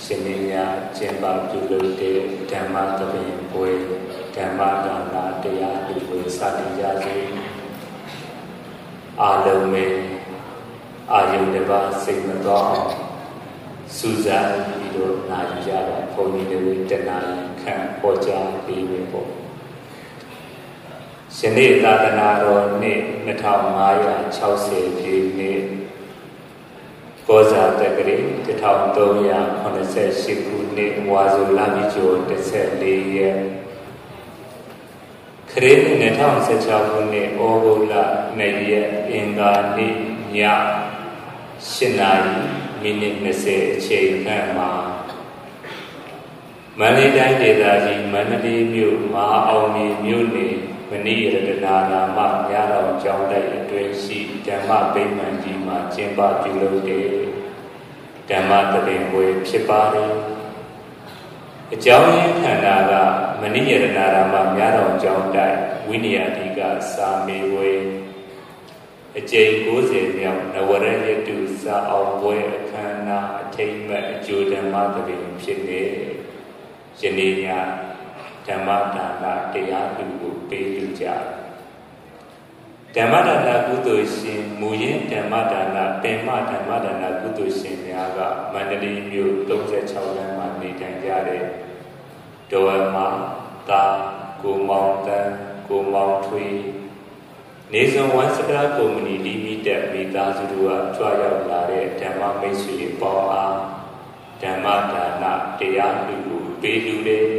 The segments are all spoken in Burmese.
ရှင်မင်းများကျင့်ပပြုလုပ်တဲ့ဓမ္မသဘင်ပွဲဓမ္မဒါနတရားတွေကိုစတင်ကြစေအာလုံးမဲ့အာယုန်တစ်ပါးစိတ်မသွားအောင်စူးစမ်းပြီးတော့နာယူကြတာဘုန်းကြီးတွေတဏှာခံပေါ်ကြပြီးပြီပေါ့ယနေ့သာသနာတော်နှစ်2560ပြည့်နှစ်ကောဇာတက္ကရာ1388ခုနှစ်ဝါဆိုလပြည့်ကျော်14ရက်ခရစ်နှစ်2016ခုနှစ်ဩဂုတ်လ2ရက်အင်္ဂါနေ့ည8နာရီမိနစ်20အချိန်ခန့်မှာမန္တလေးတိုင်းဒေသကြီးမန္တလေးမြို့မဟာအောင်မြေမြို့နယ်မဏိရတနာရာမမြားတော်ကျောင်းတိုက်အတွင်းရှိဓမ္မဗိမာန်ကြီးမှာကျင်းပပြုလုပ်တဲ့ဓမ္မသဘင်ပွဲဖြစ်ပါတယ်။အကြောင်းရင်းခန္ဓာကမဏိရတနာရာမမြားတော်ကျောင်းတိုက်ဝိနည်းဓိကစာမေဝေအကျိန်90မြောက်နဝရယတုစာအောင်ပွဲအခမ်းအနားအထိမ်းအမှတ်အကျိုးဓမ္မသဘင်ဖြစ်နေယနေ့ညဓမ္မဒါနတရားသူကိုပေးလူကြဓမ္မဒါနကုသိုလ်ရှင်မူရင်းဓမ္မဒါနပင်မဓမ္မဒါနကုသိုလ်ရှင်များကမန္တလေးမြို့36လမ်းမှာနေထိုင်ကြတဲ့ဒေါ်မတာကိုမောင်တန်းကိုမောင်ထွေးနေစွန်ဝမ်စကရာကုမ္ပဏီလီမိတက်မိသားစုတို့ကကြွရောက်လာတဲ့ဓမ္မမိတ်ဆွေပေါင်းအားဓမ္မဒါနတရားသူကိုပေးလူတယ်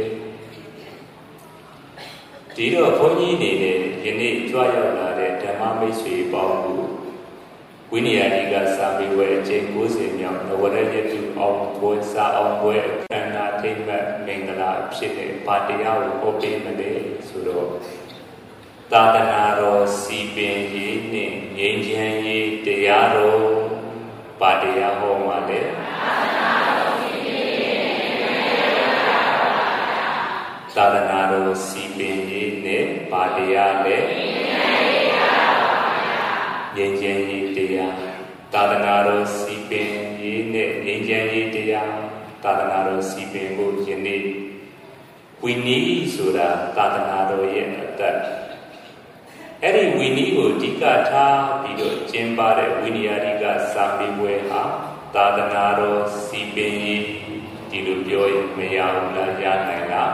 ဒီတော့ဘုန်းကြီးအနေနဲ့ယနေ့ကြွရောက်လာတဲ့ဓမ္မမိတ်ဆွေပေါင်းကိုဝိနည်းဓိကစာမေဝေအကျိန်90မြောက်နဝရယတုအောင်ပွဲစာအောင်ပွဲအခမ်းအနားထိပ်မှတ်မင်္ဂလာဖြစ်တဲ့ဗာတရားကိုဟောပေးမလဲဆိုတော့သာသနာတော်စီပင်ရေးနဲ့ငြိမ်းချမ်းရေးတရားတော်ဗာတရားဟောမှာလေသာသနာတော်စီပင်ရေးနဲ့ဗာတရားနဲ့ငြိမ်းချမ်းရေးတရားသာသနာတော်စီပင်ရေးနဲ့ငြိမ်းချမ်းရေးတရားသာသနာတော်စီပင်ကိုယနေ့ဝိနည်းဆိုတာသာသနာတော်ရဲ့အသက်အဲ့ဒီဝိနည်းကိုအဓိကထားပြီးတော့ကျင်းပတဲ့ဝိနည်းဓိကစာမေးပွဲဟာသာသနာတော်စီပင်ရေးဒီလိုပြောရင်မရဘူးလားရနိုင်လား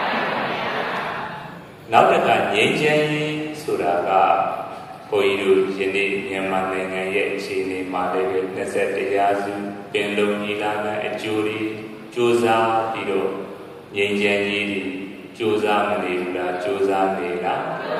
နောက်တစ်ခါငြိမ်းချမ်းရေးဆိုတာကဘုန်းကြီးတို့ယနေ့မြန်မာနိုင်ငံရဲ့အခြေအနေမှာလည်း21ရာစုပင်လုံညီလာခံအကျိုးတွေစ조사ပြီးတော့ငြိမ်းချမ်းရေးတွေစ조사မနေဘူးလားစ조사နေလား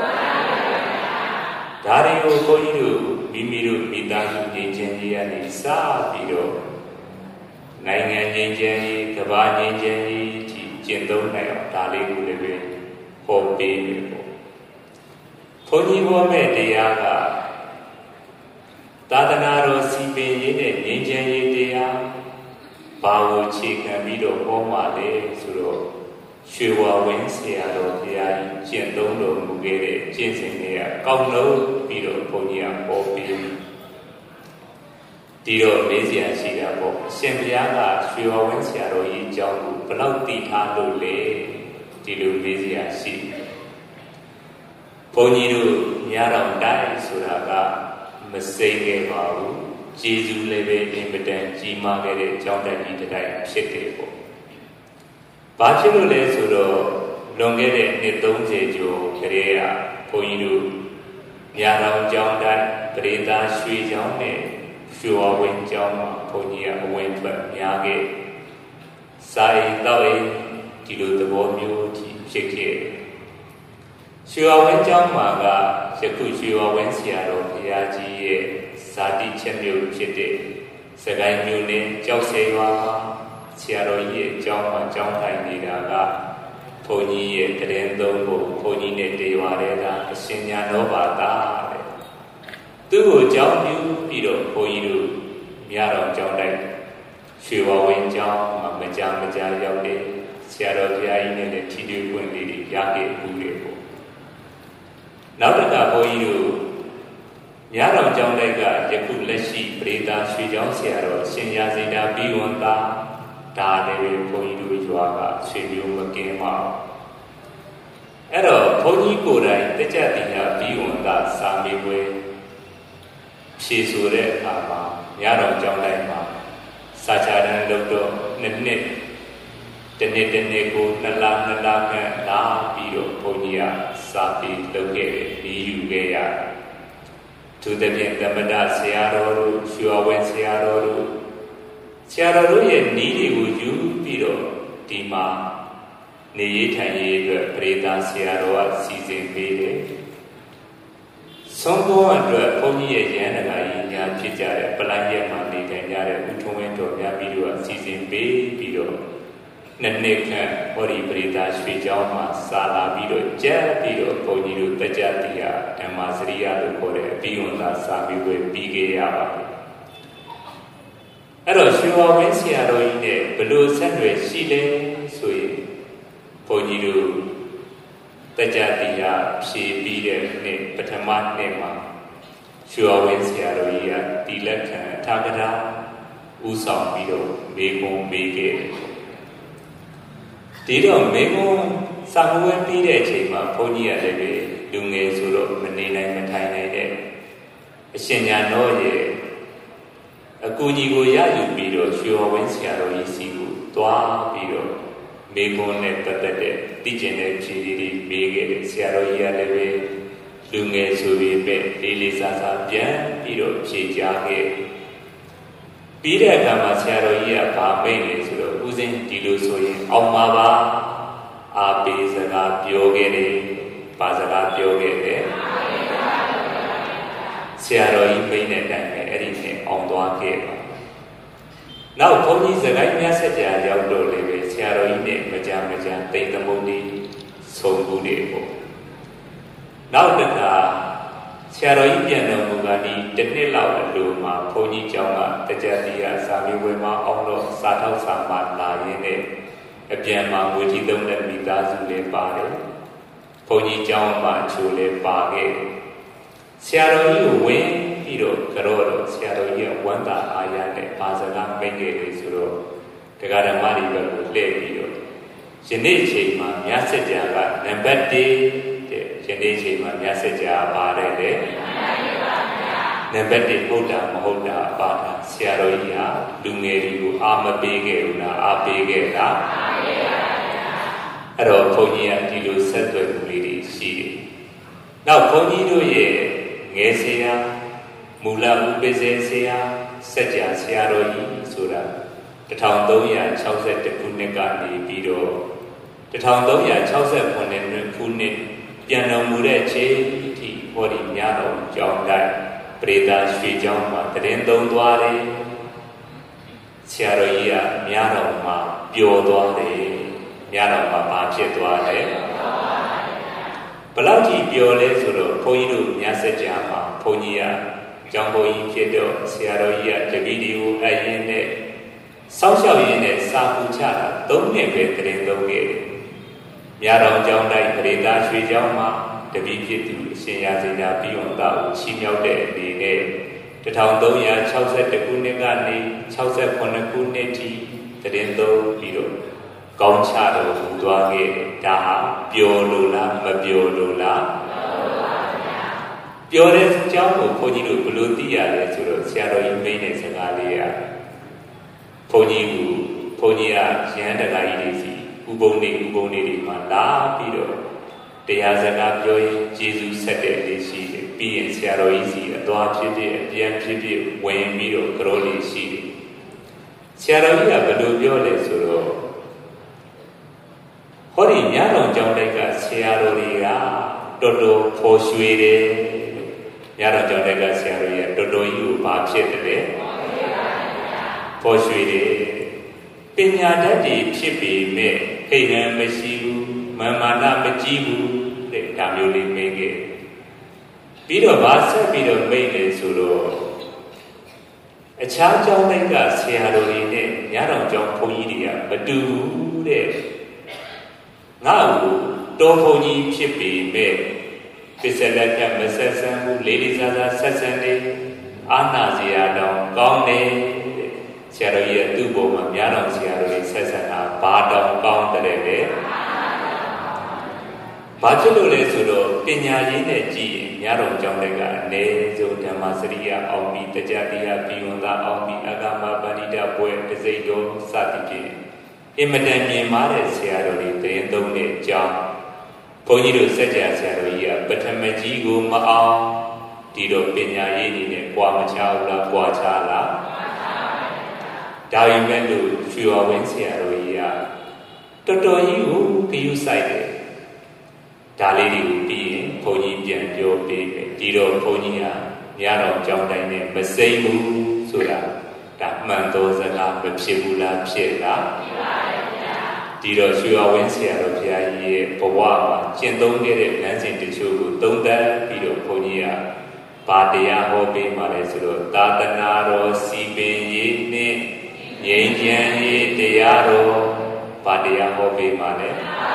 ဒါတွေကိုဘုန်းကြီးတို့မိမိတို့မိသားစုငြိမ်းချမ်းရေးကနေစပြီးတော့နိုင်ငံငြိမ်းချမ်းရေးကမ္ဘာငြိမ်းချမ်းရေးဒီကျင့်သုံးနိုင်အောင်ဒါလေးကိုလည်းပဲဟောပေးနေပေါ့ဘုန်းကြီးဟောမဲ့တရားကသာသနာတော်စီပင်ရေးနဲ့ငြိမ်းချမ်းရေးတရားဘာကိုအခြေခံပြီးတော့ဟောမှာလဲဆိုတော့ရွှေဝါဝင်းဆရာတော်ဘုရားကြီးကျင့်သုံးတော်မူခဲ့တဲ့ကျင့်စဉ်တွေကကောင်းလို့ပြီးတော့ဘုန်းကြီးကဟောပေးဒီတော့မေးစရာရှိတာပေါ့အရှင်ဘုရားကရွှေဝါဝင်းဆရာတော်ကြီးအကြောင်းကိုဘယ်လောက်သိထားလို့လဲဒီလိုမေးစရာရှိဘုန်းကြီးတို့မြတ်တော်တိုင်းဆိုတာကမစိမ့်ခဲ့ပါဘူးကျေးဇူးလည်းပဲအင်မတန်ကြီးမားခဲ့တဲ့အကြောင်းတိုင်းဒီတိုင်းဖြစ်တယ်ပေါ့ဘာဖြစ်လို့လဲဆိုတော့လွန်ခဲ့တဲ့နှစ်30ကျော်ကလေးကဘုန်းကြီးတို့မြတ်တော်ကျောင်းတိုင်းပရိသတ်ရွှေကျောင်းနဲ့ရွှေဝါဝင်းကျောင်းမှာဘုန်းကြီးကအဝင်ထွက်များခဲ့စာအိမ်တောက်အိမ်ဒီလိုသဘောမျိုးဖြစ်ခဲ့ရွှေဝါဝင်းကျောင်းမှာကယခုရွှေဝါဝင်းဆရာတော်ဘုရားကြီးရဲ့ဇာတိချက်မျိုးဖြစ်တဲ့စကိုင်းမျိုးနဲ့ကြောက်စေရွာမှာဆရာတော်ကြီးရဲ့ကျောင်းမှာကျောင်းထိုင်နေတာကဘုန်းကြီးရဲ့တရင်သုံးဖို့ဘုန်းကြီးနဲ့တေဝါရဲကအရှင်ညာတော်ဘာသာတဲ့သူ့ကိုကျောင်းပြုပြီးတော့ဘုန်းကြီးတို့မြတ်တော်ကျောင်းတိုက်ရွှေဝါဝင်းကျောင်းမှာမကြာရောက်တဲ့ဆရာတော်ဘုရားကြီးနဲ့လည်းထီထွေပွင့်လေးတွေရခဲ့ဘူးလေပေါ့နောက်တစ်ခါဘုန်းကြီးတို့မြတ်တော်ကျောင်းတိုက်ကယခုလက်ရှိပရိသတ်ရွှေကျောင်းဆရာတော်ရှင်ရာဇိတာဘီဝန္တာဒါလည်းဘုန်းကြီးတို့ရွာကဆွေမျိုးမကင်းပါအဲ့တော့ဘုန်းကြီးကိုယ်တိုင်တကြတိယဘီဝန်သာစာမေးပွဲဖြေဆိုတဲ့အခါမှာညတော်ကျောင်းတိုင်းမှာစာချတန်းလုပ်တော့နှစ်နှစ်တစ်နှစ်ကို2လခန့်လာပြီးတော့ဘုန်းကြီးကစာပေလုပ်ခဲ့တယ်ပြီးယူခဲ့ရသူတပြင်းသမဏဆရာတော်တို့ရွှေဝဲဆရာတော်တို့ရဲ့နီးတွေကိုယူပြီးတော့ဒီမှာနေရေးထိုင်ရေးအတွက်ပရိသတ်ဆရာတော်ကစီစဉ်ပေးတယ်ဆုံးဘောအတွက်ဘုန်းကြီးရဲ့ရဟန်းတော်ကြီးညာဖြစ်ကြတဲ့ပလန်ရက်မှာနေထိုင်ကြတဲ့ဦးထုံးဝင်းတော်များပြီးတော့စီစဉ်ပေးပြီးတော့နှစ်ခန့်ဟောဒီပရိသတ်ရွှေကျောင်းမှာစာလာပြီးတော့ကြက်ပြီးတော့ဘုန်းကြီးတို့တကြတိယဓမ္မစရိယလို့ခေါ်တဲ့အပြီးဝန်သာစာပြီးပွဲပြီးခဲ့ရပါတယ်အဲ့တော့ရွှေဝဝင်းဆရာတော်ကြီးနဲ့ဘလို့ဆက်နွယ်ရှိလဲဆိုရင်ဘုန်းကြီးတို့တကြတိယဖြေပြီးတဲ့နေ့ပထမနေ့မှာရွှေဝဝင်းဆရာတော်ကြီးကတီလက်ခံထာဂရာဥဆောင်ပြီးတော့မေကွန်ပေးခဲ့ဒီတော့မေကွန်စာမွေးပြီးတဲ့အချိန်မှာဘုန်းကြီးကလည်းလူငယ်ဆိုတော့မနေနိုင်မထိုင်နိုင်တဲ့အရှင်ညာတော်ရဲ့အကူကြီးကိုရယူပြီးတော့ရွှေဝဝင်းဆရာတော်ကြီးစီကိုသွားပြီးတော့မေကွန်နဲ့ပတ်သက်တဲ့သိကျင်တဲ့ဖြေလေးတွေပေးခဲ့တယ်ဆရာတော်ကြီးကလည်းလူငယ်ဆိုပြီးပဲလေးစားစားပြန်ပြီးတော့ဖြေကြားခဲ့ပြီးတဲ့အခါမှာဆရာတော်ကြီးကဗာမိတ်လေဆိုတော့ဦးစင်းဒီလိုဆိုရင်အောင်ပါပါအာပေစကားပြောခဲ့တယ်ပါစကားပြောခဲ့တယ်ဆရာတော်ကြီးမိတ်တဲ့အတိုင်းပဲအဲ့ဒီနဲ့အောင်သွားခဲ့ပါနောက်ဘုန်းကြီးစကိုင်းမြတ်ဆက်ကြာရောက်တော့လေပဲဆရာတော်ကြီးနဲ့မကြတိတ်သမုဒ္ဒိဆုံးဘူးတွေပေါ့နောက်တစ်ခါဆရာတော်ကြီးပြန်တော်မူကဒီတစ်နှစ်လောက်အလိုမှာဘုန်းကြီးကျောင်းကတကြတိယစာမေးပွဲမှာအောင်တော့စာထောက်စာမှလာရင်းနဲ့အပြန်မှာဝေကြီးသုံးတဲ့မိသားစုလေးပါတယ်ဘုန်းကြီးကျောင်းမှာချိုလေးပါခဲ့ဆရာတော်ကြီးကိုဝင်ပြီးတော့ကြောတော့ဆရာတော်ကြီးကဝမ်းသာအားရနဲ့ပါစကားမိတ်ခဲ့လေဆိုတော့တရားဓမ္မတွေဘက်ကိုလှည့်ပြီးတော့ယနေ့ချိန်မှာမြတ်စကြာကနံပါတ်1တဲ့ယနေ့ချိန်မှာမြတ်စကြာပါတယ်လေနံပါတ်1ဟုတ်တာမဟုတ်တာပါတာဆရာတော်ကြီးဟာလူငယ်တွေကိုအားမပေးခဲ့ဘူးလားအားပေးခဲ့လားအဲ့တော့ဘုန်းကြီးကဒီလိုဆက်သွယ်မှုလေးတွေရှိတယ်နောက်ဘုန်းကြီးတို့ရဲ့ငယ်ဆရာမူလဥပဇေဆရာစัจ जा ဆရာတော်ကြီးဆိုတာ1362ခုနှစ်ကနေပြီးတော့1369ခုနှစ်ပြန်တော်မူတဲ့ချိန်ဒီဟောဒီညတော်ကြောင်းတိုင်းပရိသတ်ရွှေကျောင်းမှာတရင်သုံးသွားတယ်ဆရာတော်ကြီးကညတော်မှာပျော်သွားတယ်ညတော်မှာဘာဖြစ်သွားလဲဘလောက်ကြီးပျော်လဲဆိုတော့ဘုန်းကြီးတို့ညစัจ जा မှာဘုန်းကြီးကကျောင်းဘုန်းကြီးဖြစ်တော့ဆရာတော်ကြီးကတပည့်တွေကိုအရင်နဲ့စောင့်ရှောက်ရင်းနဲ့စာပူချတာ3နှစ်ပဲတရင်သုံးခဲ့တယ်မြာတော်ကျောင်းတိုင်းပရိသတ်ရွှေကျောင်းမှာတပည့်ဖြစ်သူအရှင်ရာဇေနာပြီးဝန်သားကိုချီးမြှောက်တဲ့အနေနဲ့1362ခုနှစ်ကနေ68ခုနှစ်ထိတရင်သုံးပြီးတော့ကောင်းချတော်မူသွားခဲ့ဒါဟာပျော်လို့လားမပျော်လို့လားပျော်တဲ့အကြောင်းကိုဘုန်းကြီးတို့ဘယ်လိုသိရလဲဆိုတော့ဆရာတော်ကြီးမိန့်တဲ့စကားလေးကဘုန်းကြီးကရဟန်းတရားကြီးတွေစီဥပုံနေတွေမှာလာပြီးတော့တရားစကားပြောရင်ကျေးဇူးဆက်တဲ့လေးရှိတယ်ပြီးရင်ဆရာတော်ကြီးစီအသွားဖြစ်ဖြစ်အပြန်ဖြစ်ဖြစ်ဝင်ပြီးတော့ကြောလေးရှိတယ်ဆရာတော်ကြီးကဘယ်လိုပြောလဲဆိုတော့ဟောဒီညတော်ကျောင်းတိုက်ကဆရာတော်တွေကတော်တော်ဖော်ရွှေတယ်ညတော်ကျောင်းတိုက်ကဆရာတော်ကြီးကတော်တော်ကြီးကိုဘာဖြစ်တယ်ဖော်ရွှေတယ်ပညာတတ်တွေဖြစ်ပေမဲ့အိမ်ဟန်မရှိဘူးမာနမကြီးဘူးတဲ့ဒါမျိုးလေးမိတ်ခဲ့ပြီးတော့ဗာဆက်ပြီးတော့မိတ်လေဆိုတော့အခြားကျောင်းတိုက်ကဆရာတော်တွေနဲ့ညတော်ကျောင်းဘုန်းကြီးတွေကမတူဘူးတဲ့ငါ့ကိုတော်ဘုန်းကြီးဖြစ်ပေမဲ့ပစ္စလက်ကမဆက်ဆံဘူးလေးစားစားဆက်ဆံနေအာနာစရာတောင်ကောင်းတယ်ဆရာတော်ကြီးကသူ့ဘုံမှာများတော်ဆရာတော်တွေစဘာဖြစ်လို့လဲဆိုတော့ပညာရင်းနဲ့ကြည့်ရင်ညတော်ကြောင့်လည်းအနေဆုံးဓမ္မစရိယအောင်ပြီးတကြတရားပြီးဝန်သာအောင်ပြီးအကမပါဏိတပွဲတစိတ်တော်စသည်ဖြင့်အင်မတန်မြင်မာတဲ့ဆရာတော်တွေတရင်သုံးတဲ့အကြောင်းဘုန်းကြီးတို့စัจ जा ဆရာတော်ကြီးကပထမကြီးကိုမအောင်ဒီတော့ပညာရင်းနေနဲ့ကြွားမချဘူးလားကြွားချလားဒါပေမဲ့လို့ရွှေဝဝင်းဆရာတော်ကြီးကတော်တော်ကြီးကိုဂရုစိုက်တယ်ဒါလေးတွေကိုပြီးရင်ဘုန်းကြီးပြန်ပြောပေးမယ်ဒီတော့ဘုန်းကြီးကညတော်ကြောင်းတိုင်းနဲ့မစိမ့်ဘူးဆိုတာဒါမှန်သောစကားမဖြစ်ဘူးလားဖြစ်လားဖြစ်ပါရဲ့ဗျာဒီတော့ရွှေဝဝင်းဆရာတော်ဘုရားကြီးရဲ့ဘဝမှာကျင့်သုံးခဲ့တဲ့လမ်းစဉ်တချို့ကိုသုံးသပ်ပြီးတော့ဘုန်းကြီးကဘာတရားဟောပေးမှလဲဆိုတော့သာသနာတော်စီပင်ရေးနဲ့ငြိမ်းချမ်းရေးတရားတော်ဘာတရားဟောပေးမှလဲ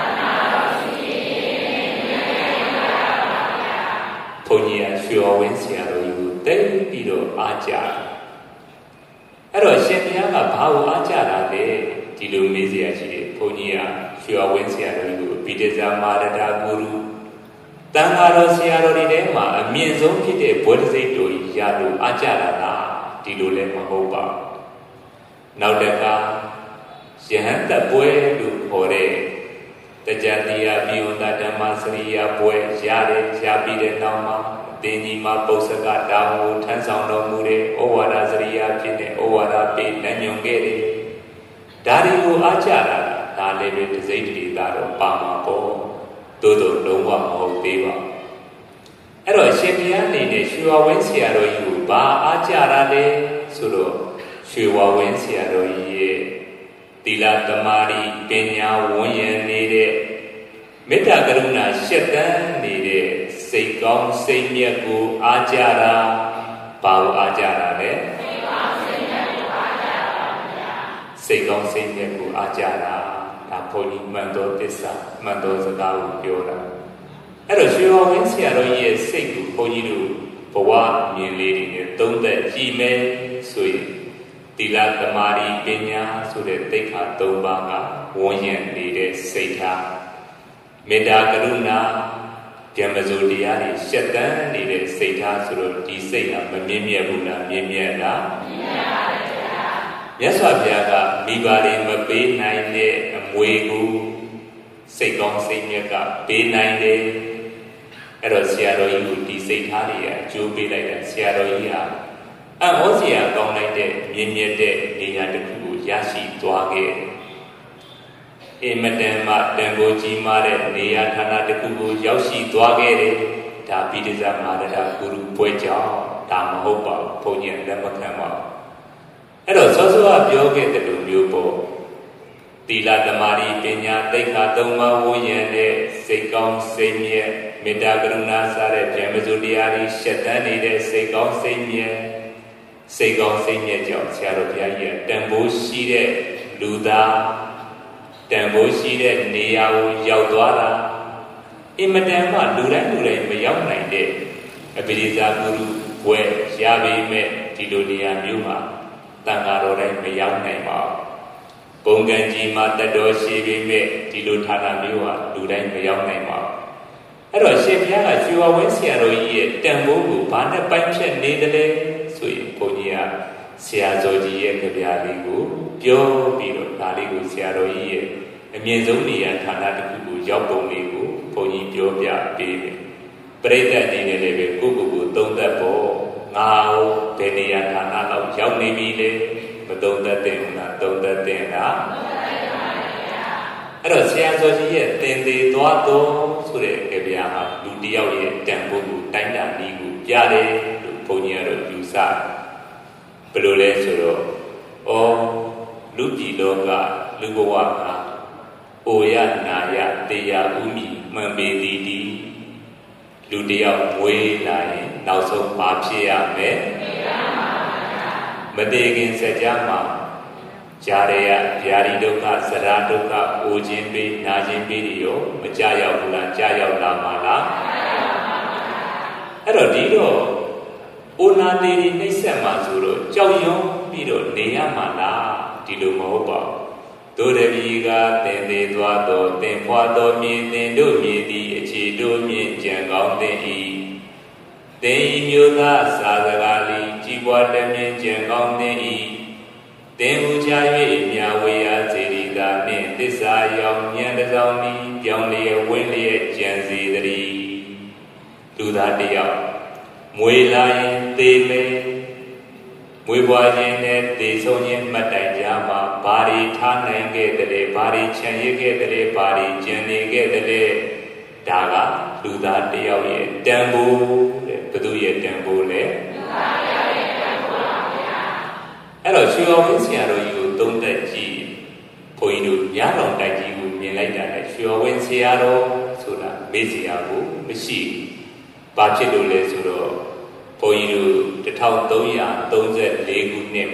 ဘုန်းကြီးကရွှေဝဝင်းဆရာတော်ကြီးကိုတိတ်ပြီးတော့အားကြတယ်အဲ့တော့ရှင်ဘုရားကဘာကိုအားကြတာလဲဒီလိုမေးစရာရှိတယ်ဘုန်းကြီးကရွှေဝဝင်းဆရာတော်ကြီးကိုပိဋကမာရတာဂုရုတန်ဃာတော်ဆရာတော်တွေထဲမှာအမြင့်ဆုံးဖြစ်တဲ့ဘွဲတစိတ်တော်ကြီးရလို့အားကြတာလားဒီလိုလည်းမဟုတ်ပါဘူးနောက်တစ်ခါယဟန်တပွဲလို့ခေါ်တဲ့တကြတရားပြီးဝန်တာဓမ္မစရိယပွဲရတယ်ရပြီးတဲ့နောက်မှာအသင်ကြီးမှာပု္ပ္ပကတာဝန်ကိုထမ်းဆောင်တော်မူတဲ့ဩဝါဒစရိယဖြစ်တဲ့ဩဝါဒပေးလမ်းညွှန်ခဲ့တယ်ဒါတွေကိုအားကြတာဒါလည်းပဲတစိမ့်တည်းသားတော့ပါမှာပေါ့တိုးတိုးလုံးဝမဟုတ်သေးပါအဲ့တော့ရှင်ဘုရားအနေနဲ့ရွှေဝဝင်းဆရာတော်ကြီးကိုဘာအားကြတာလဲဆိုတော့ရွှေဝဝင်းဆရာတော်ကြီးရဲ့သီလသမာဓိပညာဝန်းရံနေတဲ့မေတ္တာကရုဏာရှက်တန်းနေတဲ့စိတ်ကောင်းစိတ်မြတ်ကိုအားကြတာဘာကိုအားကြတာလဲစိတ်ကောင်းစိတ်မြတ်ကိုအားကြတာပါဗျာစိတ်ကောင်းစိတ်မြတ်ကိုအားကြတာဒါဘုန်းကြီးမှန်တော်သစ္စာမှန်တော်စကားကိုပြောတာအဲ့တော့ရွှေဝဝင်းဆရာတော်ကြီးရဲ့စိတ်ကိုဘုန်းကြီးတို့ဘဝမြင်လေးတွေနဲ့သုံးသက်ကြည့်မယ်ဆိုရင်သီလသမာဓိပညာဆိုတဲ့သိက္ခာ၃ပါးကဝန်းရံနေတဲ့စိတ်ထားမေတ္တာကရုဏာဗျမစိုးတရားတွေရှက်တန်းနေတဲ့စိတ်ထားဆိုတော့ဒီစိတ်ကမမြင့်မြတ်ဘူးလားမြင့်မြတ်လားမြင့်မြတ်ပါဗျာမြတ်စွာဘုရားကမိဘတွေမပေးနိုင်တဲ့အမွေကိုစိတ်ကောင်းစိတ်မြတ်ကပေးနိုင်တယ်အဲ့တော့ဆရာတော်ကြီးကိုဒီစိတ်ထားတွေကအကျိုးပေးလိုက်တာဆရာတော်ကြီးကအံ့ဩစရာကောင်းလိုက်တဲ့မြင့်မြတ်တဲ့နေရာတစ်ခုကိုရရှိသွားခဲ့အင်မတန်မှတန်ဖိုးကြီးမားတဲ့နေရာဌာနတစ်ခုကိုရောက်ရှိသွားခဲ့တယ်ဒါပိဋကမာရတာဂုရုပွဲကြောင့်ဒါမဟုတ်ပါဘူးဘုန်းကြီးလက်မခံပါဘူးအဲ့တော့စောစောကပြောခဲ့တဲ့လိုမျိုးပေါ့သီလသမာဓိပညာသိက္ခာ၃ပါးဝန်းရံတဲ့စိတ်ကောင်းစိတ်မြတ်မေတ္တာကရုဏာစတဲ့ဗျမစိုးတရားတွေရှက်တန်းနေတဲ့စိတ်ကောင်းစိတ်မြတ်စိတ်ကောင်းစိတ်မြတ်ကြောင့်ဆရာတော်ဘုရားကြီးကတန်ဖိုးရှိတဲ့လူသားတန်ဖိုးရှိတဲ့နေရာကိုရောက်သွားတာအင်မတန်မှလူတိုင်းမရောက်နိုင်တဲ့အပိဓိဇာဂုရုဘွဲရပေမဲ့ဒီလိုနေရာမျိုးမှာတန်ဃာတော်တိုင်းမရောက်နိုင်ပါဘူးဘုံကံကြီးမှာတတော်ရှိပေမဲ့ဒီလိုဌာနမျိုးဟာလူတိုင်းမရောက်နိုင်ပါဘူးအဲ့တော့ရှင်ဘုရားကရွှေဝဝင်းဆရာတော်ကြီးရဲ့တန်ဖိုးကိုဘာနဲ့ပိုင်းဖြတ်နေတယ်လဲဆိုရင်ဘုန်းကြီးကဆရာဇော်ကြီးရဲ့ကြပြလေးကိုပြောပြီးတော့ဒါလေးကိုဆရာတော်ကြီးရဲ့အမြင့်ဆုံးနေရာဌာနတစ်ခုကိုရောက်ပုံလေးကိုဘုန်းကြီးပြောပြပေးတယ်ပရိသတ်အနေနဲ့လည်းပဲကိုယ့်ကိုယ်သုံးသပ်ဖို့ငါဘယ်နေရာဌာနလောက်ရောက်နေပြီလဲမသုံးသပ်တဲ့ဘူးလားသုံးသပ်တဲ့လားအဲ့တော့ဆရာဇော်ကြီးရဲ့သင်သေးသွားတော်ဆိုတဲ့ကြပြမှာလူတစ်ယောက်ရဲ့တန်ဖိုးကိုတိုင်းတာနည်းကိုပြတယ်လို့ဘုန်းကြီးကတော့ယူဆဘယ်လိုလဲဆိုတော့လူပြည်လောကလူဘဝမှာအိုရနာရတေရဥမီမှန်ပေသည်ဒီလူတယောက်မွေးလာရင်နောက်ဆုံးဘာဖြစ်ရမလဲမတေခင်စကြမှာဂျာရယဗျာတိဒုက္ခဇရာဒုက္ခအိုခြင်းပေးနာခြင်းပေးရောမကြရောက်ဘူးလားကြရောက်လာမှာလားအဲ့တော့ဒီတော့အိုနာတေနှိမ့်ဆက်မှာဆိုတော့ကြောက်ရွံ့ပြီးတော့နေရမှာလားဒီလိုမဟုတ်ပါဘူးတို့တပည့်ကတင်သေးသွားသောတင်ဖွာသောမြေတင်တို့မြေသည်အခြေတို့မြင့်ကြံကောင်းသည်၏တင်ဤမျိုးသားစာစကားလီကြီးပွားတမြင့်ကြံကောင်းသည်၏တင်ဟူချ၍မြဝေယစေရီသာနှင့်သစ္စာရောင်ဉာဏ်တစောင်းဤပြောင်းလျက်ဝင်းလျက်ကြံစီသည်လူသားတယောက်မွေလာရင်သေမယ်မွေပွားခြင်းနဲ့သေဆုံးခြင်းမှတ်တိုင်ကြမှာဘာတွေထားနိုင်ခဲ့တဲ့ဘာတွေခြံရစ်ခဲ့တဲ့ဘာတွေကျန်နေခဲ့တဲ့ဒါကလူသားတယောက်ရဲ့တန်ဖိုးတဲ့ဘသူရဲ့တန်ဖိုးလဲလူသားတယောက်ရဲ့တန်ဖိုးပါဗျာအဲ့တော့ရွှေအောင်ဝင်းဆရာတော်ကြီးကိုသုံးသပ်ကြည့်ဘုန်းကြီးတို့ညတော်တိုက်ကြီးကိုမြင်လိုက်တာနဲ့ရွှေအောင်ဝင်းဆရာတော်ဆိုတာမေ့စရာကိုမရှိဘူးဘာဖြစ်လို့လဲဆိုတော့ဘုန်းကြီးတို့1334ခုနှစ်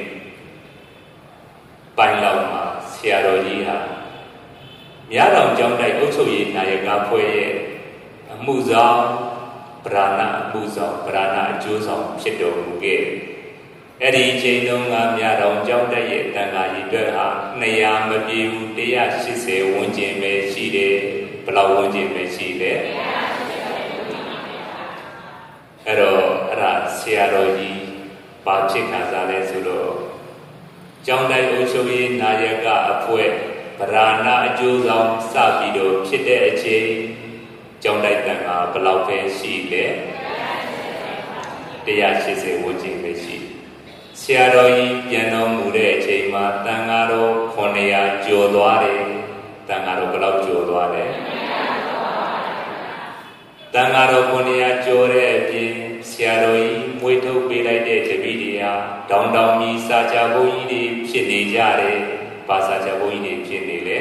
ပိုင်းလောက်မှာဆရာတော်ကြီးဟာမြတ်တော်ကျောင်းတိုက်အုပ်ချုပ်ရေးနာယကဖွဲ့ရဲ့အမှုဆောင်ဗราဏအမှုဆောင်ဗราဏအကျိုးဆောင်ဖြစ်တော်မူခဲ့အဲ့ဒီအချိန်တုန်းကမြတ်တော်ကျောင်းတိုက်ရဲ့တန်ခါးကြီးအတွက်ဟာ200မပြည့်ဘူး180ဝန်းကျင်ပဲရှိတယ်ဘယ်လောက်ဝန်းကျင်ပဲရှိလဲအဲ့တော့အဲ့ဒါဆရာတော်ကြီးဘာဖြစ်ခံစားလဲဆိုတော့ကျောင်းတိုက်အုပ်ချုပ်ရေးနာယကအဖွဲ့ဗราဏအကျိုးဆောင်စပြီးတော့ဖြစ်တဲ့အချိန်ကျောင်းတိုက်တန်ခါဘယ်လောက်ပဲရှိလဲ180ဝန်းကျင်ပဲရှိဆရာတော်ကြီးပြန်တော်မူတဲ့အချိန်မှာတန်ခါတော်900ကျော်သွားတယ်တန်ခါတော်ဘယ်လောက်ကျော်သွားလဲတန်ခါတော်900ကျော်တဲ့အပြင်ဆရာတော်ကြီးမွေးထုတ်ပေးလိုက်တဲ့တပည့်တွေဟာတောင်တောင်ကြီးစာချဘုန်းကြီးတွေဖြစ်နေကြတယ်ပါစာချဘုန်းကြီးတွေဖြစ်နေလေ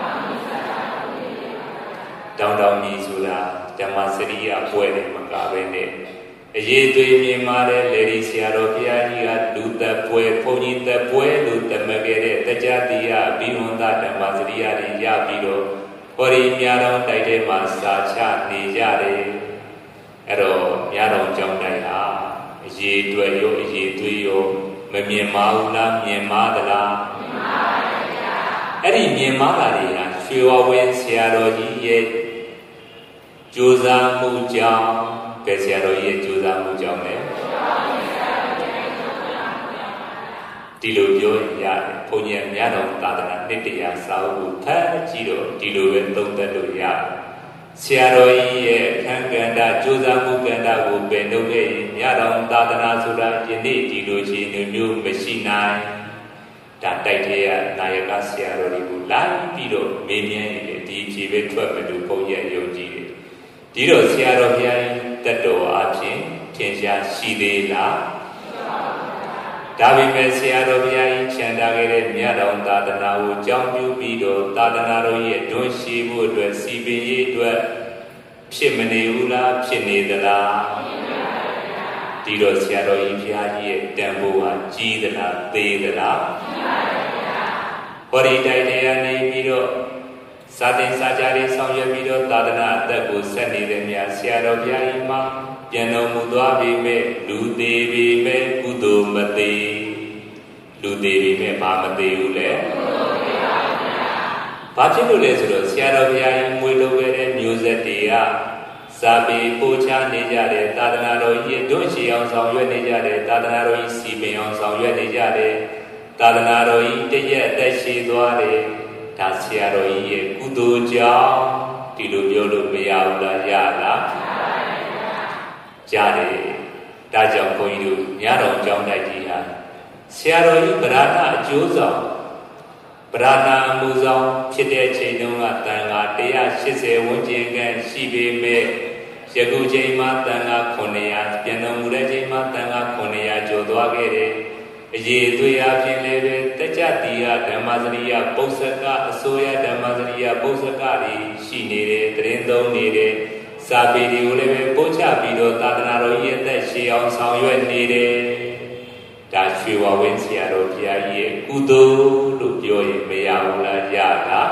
တောင်တောင်ကြီးဆိုတာဓမ္မစရိယပွဲတွေမကဘဲနဲ့အရေးသွေးမြင်မာတဲ့လေဒီဆရာတော်ဘုရားကြီးကလူသက်ပွဲဘုန်းကြီးသက်ပွဲလို့တမခဲ့တဲ့တရားတရားဘိဝန္တဓမ္မစရိယတွေရပြီးတော့ဟောဒီမြာတော်တိုက်ထဲမှာစာချနေကြတယ်အဲ့တော့မြာတော်ကြောင်းတိုက်ဟာအရေးတွေ့ရောအရေးသွေးရောမမြင်မာဘူးလားမြင်မာသလားမြင်မာပါဗျာအဲ့ဒီမြင်မာတာတွေဟာရွှေဝဝင်းဆရာတော်ကြီးရဲ့ကြိုးစားမှုကြောင့်ပဲဆရာတော်ကြီးရဲ့ကြိုးစားမှုကြောင့်လေဒီလိုပြောရင်ရတယ်ဘုန်းကြီးမြတ်တော်သာသနာနှစ်တရားစာအုပ်ကိုဖတ်ကြည့်တော့ဒီလိုပဲသုံးသပ်လို့ရတယ်ဆရာတော်ကြီးရဲ့အခမ်းကဏ္ဍကြိုးစားမှုကဏ္ဍကိုပယ်နှုတ်ခဲ့ရင်မြတ်တော်သာသနာဆိုတာယနေ့ဒီလိုခြေမျိုးမရှိနိုင်ဒါတိုက်ထဲကနာယကဆရာတော်တွေကိုလိုက်ပြီးတော့မေးမြန်းနေတယ်ဒီဖြေပဲထွက်မလို့ဘုန်းကြီးယုံကြည်တယ်ဒီတော့ဆရာတော်ဘုရားကြီးတတ်တော်အဖြစ်ထင်ရှားရှိသေးလားဒါပေမဲ့ဆရာတော်ဘုရားကြီးခြံထားခဲ့တဲ့မြတ်တော်သာသနာကိုကြောင်းပြုပြီးတော့သာသနာတော်ရဲ့တွန်းရှိဖို့အတွက်စီပင်ရေးအတွက်ဖြစ်မနေဘူးလားဖြစ်နေသလားဒီတော့ဆရာတော်ကြီးဘုရားကြီးရဲ့တန်ဖိုးဟာကြီးသလားသေးသလားဟောဒီတိုက်တရားနေပြီးတော့စာသင်စာကြားရေးဆောင်ရွက်ပြီးတော့သာသနာအသက်ကိုဆက်နေတဲ့မြတ်ဆရာတော်ဘုရားကြီးမှာပြန်တော်မူသွားပြီမဲ့လူသေးပြီမဲ့ကုသိုလ်မသေးလူသေးပြီမဲ့ဘာမသေးဘူးလဲဘာဖြစ်လို့လဲဆိုတော့ဆရာတော်ဘုရားကြီးမွေးလို့ခဲ့တဲ့မျိုးဆက်တွေကစာပေပို့ချနေကြတယ်သာသနာတော်ကြီးတွန့်ရှည်အောင်ဆောင်ရွက်နေကြတယ်သာသနာတော်ကြီးစီပင်အောင်ဆောင်ရွက်နေကြတယ်သာသနာတော်ကြီးတရက်အသက်ရှည်သွားတယ်ဒါဆရာတော်ကြီးရဲ့ကုသိုလ်ကြောင့်ဒီလိုပြောလို့မရဘူးလားရလားကြားတယ်ဒါကြောင့်ဘုန်းကြီးတို့ညတော်ကျောင်းတိုက်ကြီးဟာဆရာတော်ကြီးဗราဏအကျိုးဆောင်ဗราဏအမှုဆောင်ဖြစ်တဲ့ချိန်တုန်းကတန်ခါ180ဝန်းကျင်ခန့်ရှိပေမဲ့ယခုချိန်မှာတန်ခါ900ပြန်တော်မူတဲ့ချိန်မှာတန်ခါ900ကျော်သွားခဲ့တယ်အရေးသွေးအဖြစ်လည်းပဲတကြတိယဓမ္မစရိယပု္ပ္ပစကအစိုးရဓမ္မစရိယပု္ပ္ပစကတွေရှိနေတယ်တရင်သုံးနေတယ်စာပေတွေကိုလည်းပဲပို့ချပြီးတော့သာသနာတော်ကြီးရဲ့အသက်ရှည်အောင်ဆောင်ရွက်နေတယ်ဒါရွှေဝဝင်းဆရာတော်ဘုရားကြီးရဲ့ကုသိုလ်လို့ပြောရင်မရဘူးလားရလား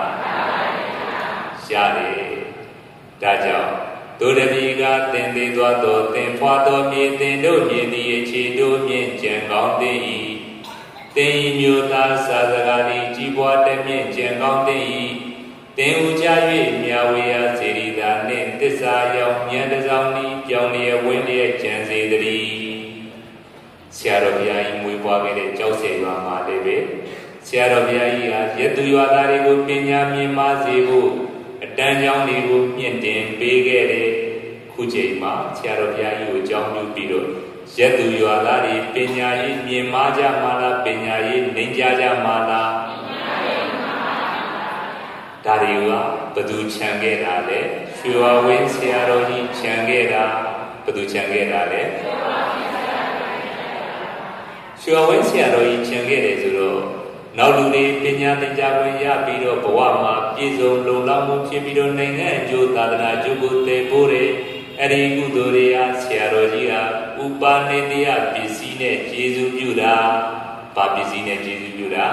ရတယ်ဒါကြောင့်တို့တပည့်ကသင်သေးသွားသောသင်ဖွာသောမြေသင်တို့မြေသည်အခြေတို့မြင့်ကြံကောင်းသည်တင်ဤမျိုးသားစာစကားသည်ကြီးပွားတတ်မြင့်ကျင်ကောင်းသည်တင်ဦးကြ၍မြဝေယစေရီသာနှင့်သစ္စာရောက်ဉာဏ်တစ်စောင်းသည်ပြောင်းလျက်ဝင်းလျက်ကြံစေတည်းဆရာတော်ဘုရားကြီးမွေးဖွားခဲ့တဲ့ကျောက်ဆယ်ရွာမှာလည်းပဲဆရာတော်ဘုရားကြီးဟာရသူရွာသားတွေကိုပညာမြင့်မားစေဖို့အတန်းကြောင်းတွေကိုမြင့်တင်ပေးခဲ့တယ်ခုချိန်မှာဆရာတော်ဘုရားကြီးကိုအကြောင်းပြုပြီးတော့ရသူရွာသားတွေပညာရေးမြင့်မားကြမှာလားပညာရေးနှိမ်ကြကြမှာလားဒါတွေကဘသူခြံခဲ့တာလဲရွှေဝါဝင်းဆရာတော်ကြီးခြံခဲ့တာဘသူခြံခဲ့တာလဲရွှေဝါဝင်းဆရာတော်ကြီးခြံခဲ့တယ်ဆိုတော့နောက်လူတွေပညာသင်ကြားခွင့်ရပြီးတော့ဘဝမှာပြည့်စုံလုံလောက်မှုဖြစ်ပြီးတော့နိုင်ငံအကျိုးသာသနာအကျိုးကိုတည်ဖို့တဲ့အဲ့ဒီကုသိုလ်တွေဟာဆရာတော်ကြီးဟာဥပါနေတယပစ္စည်းနဲ့ကျေးဇူးပြုတာဗာပစ္စည်းနဲ့ကျေးဇူးပြုတာ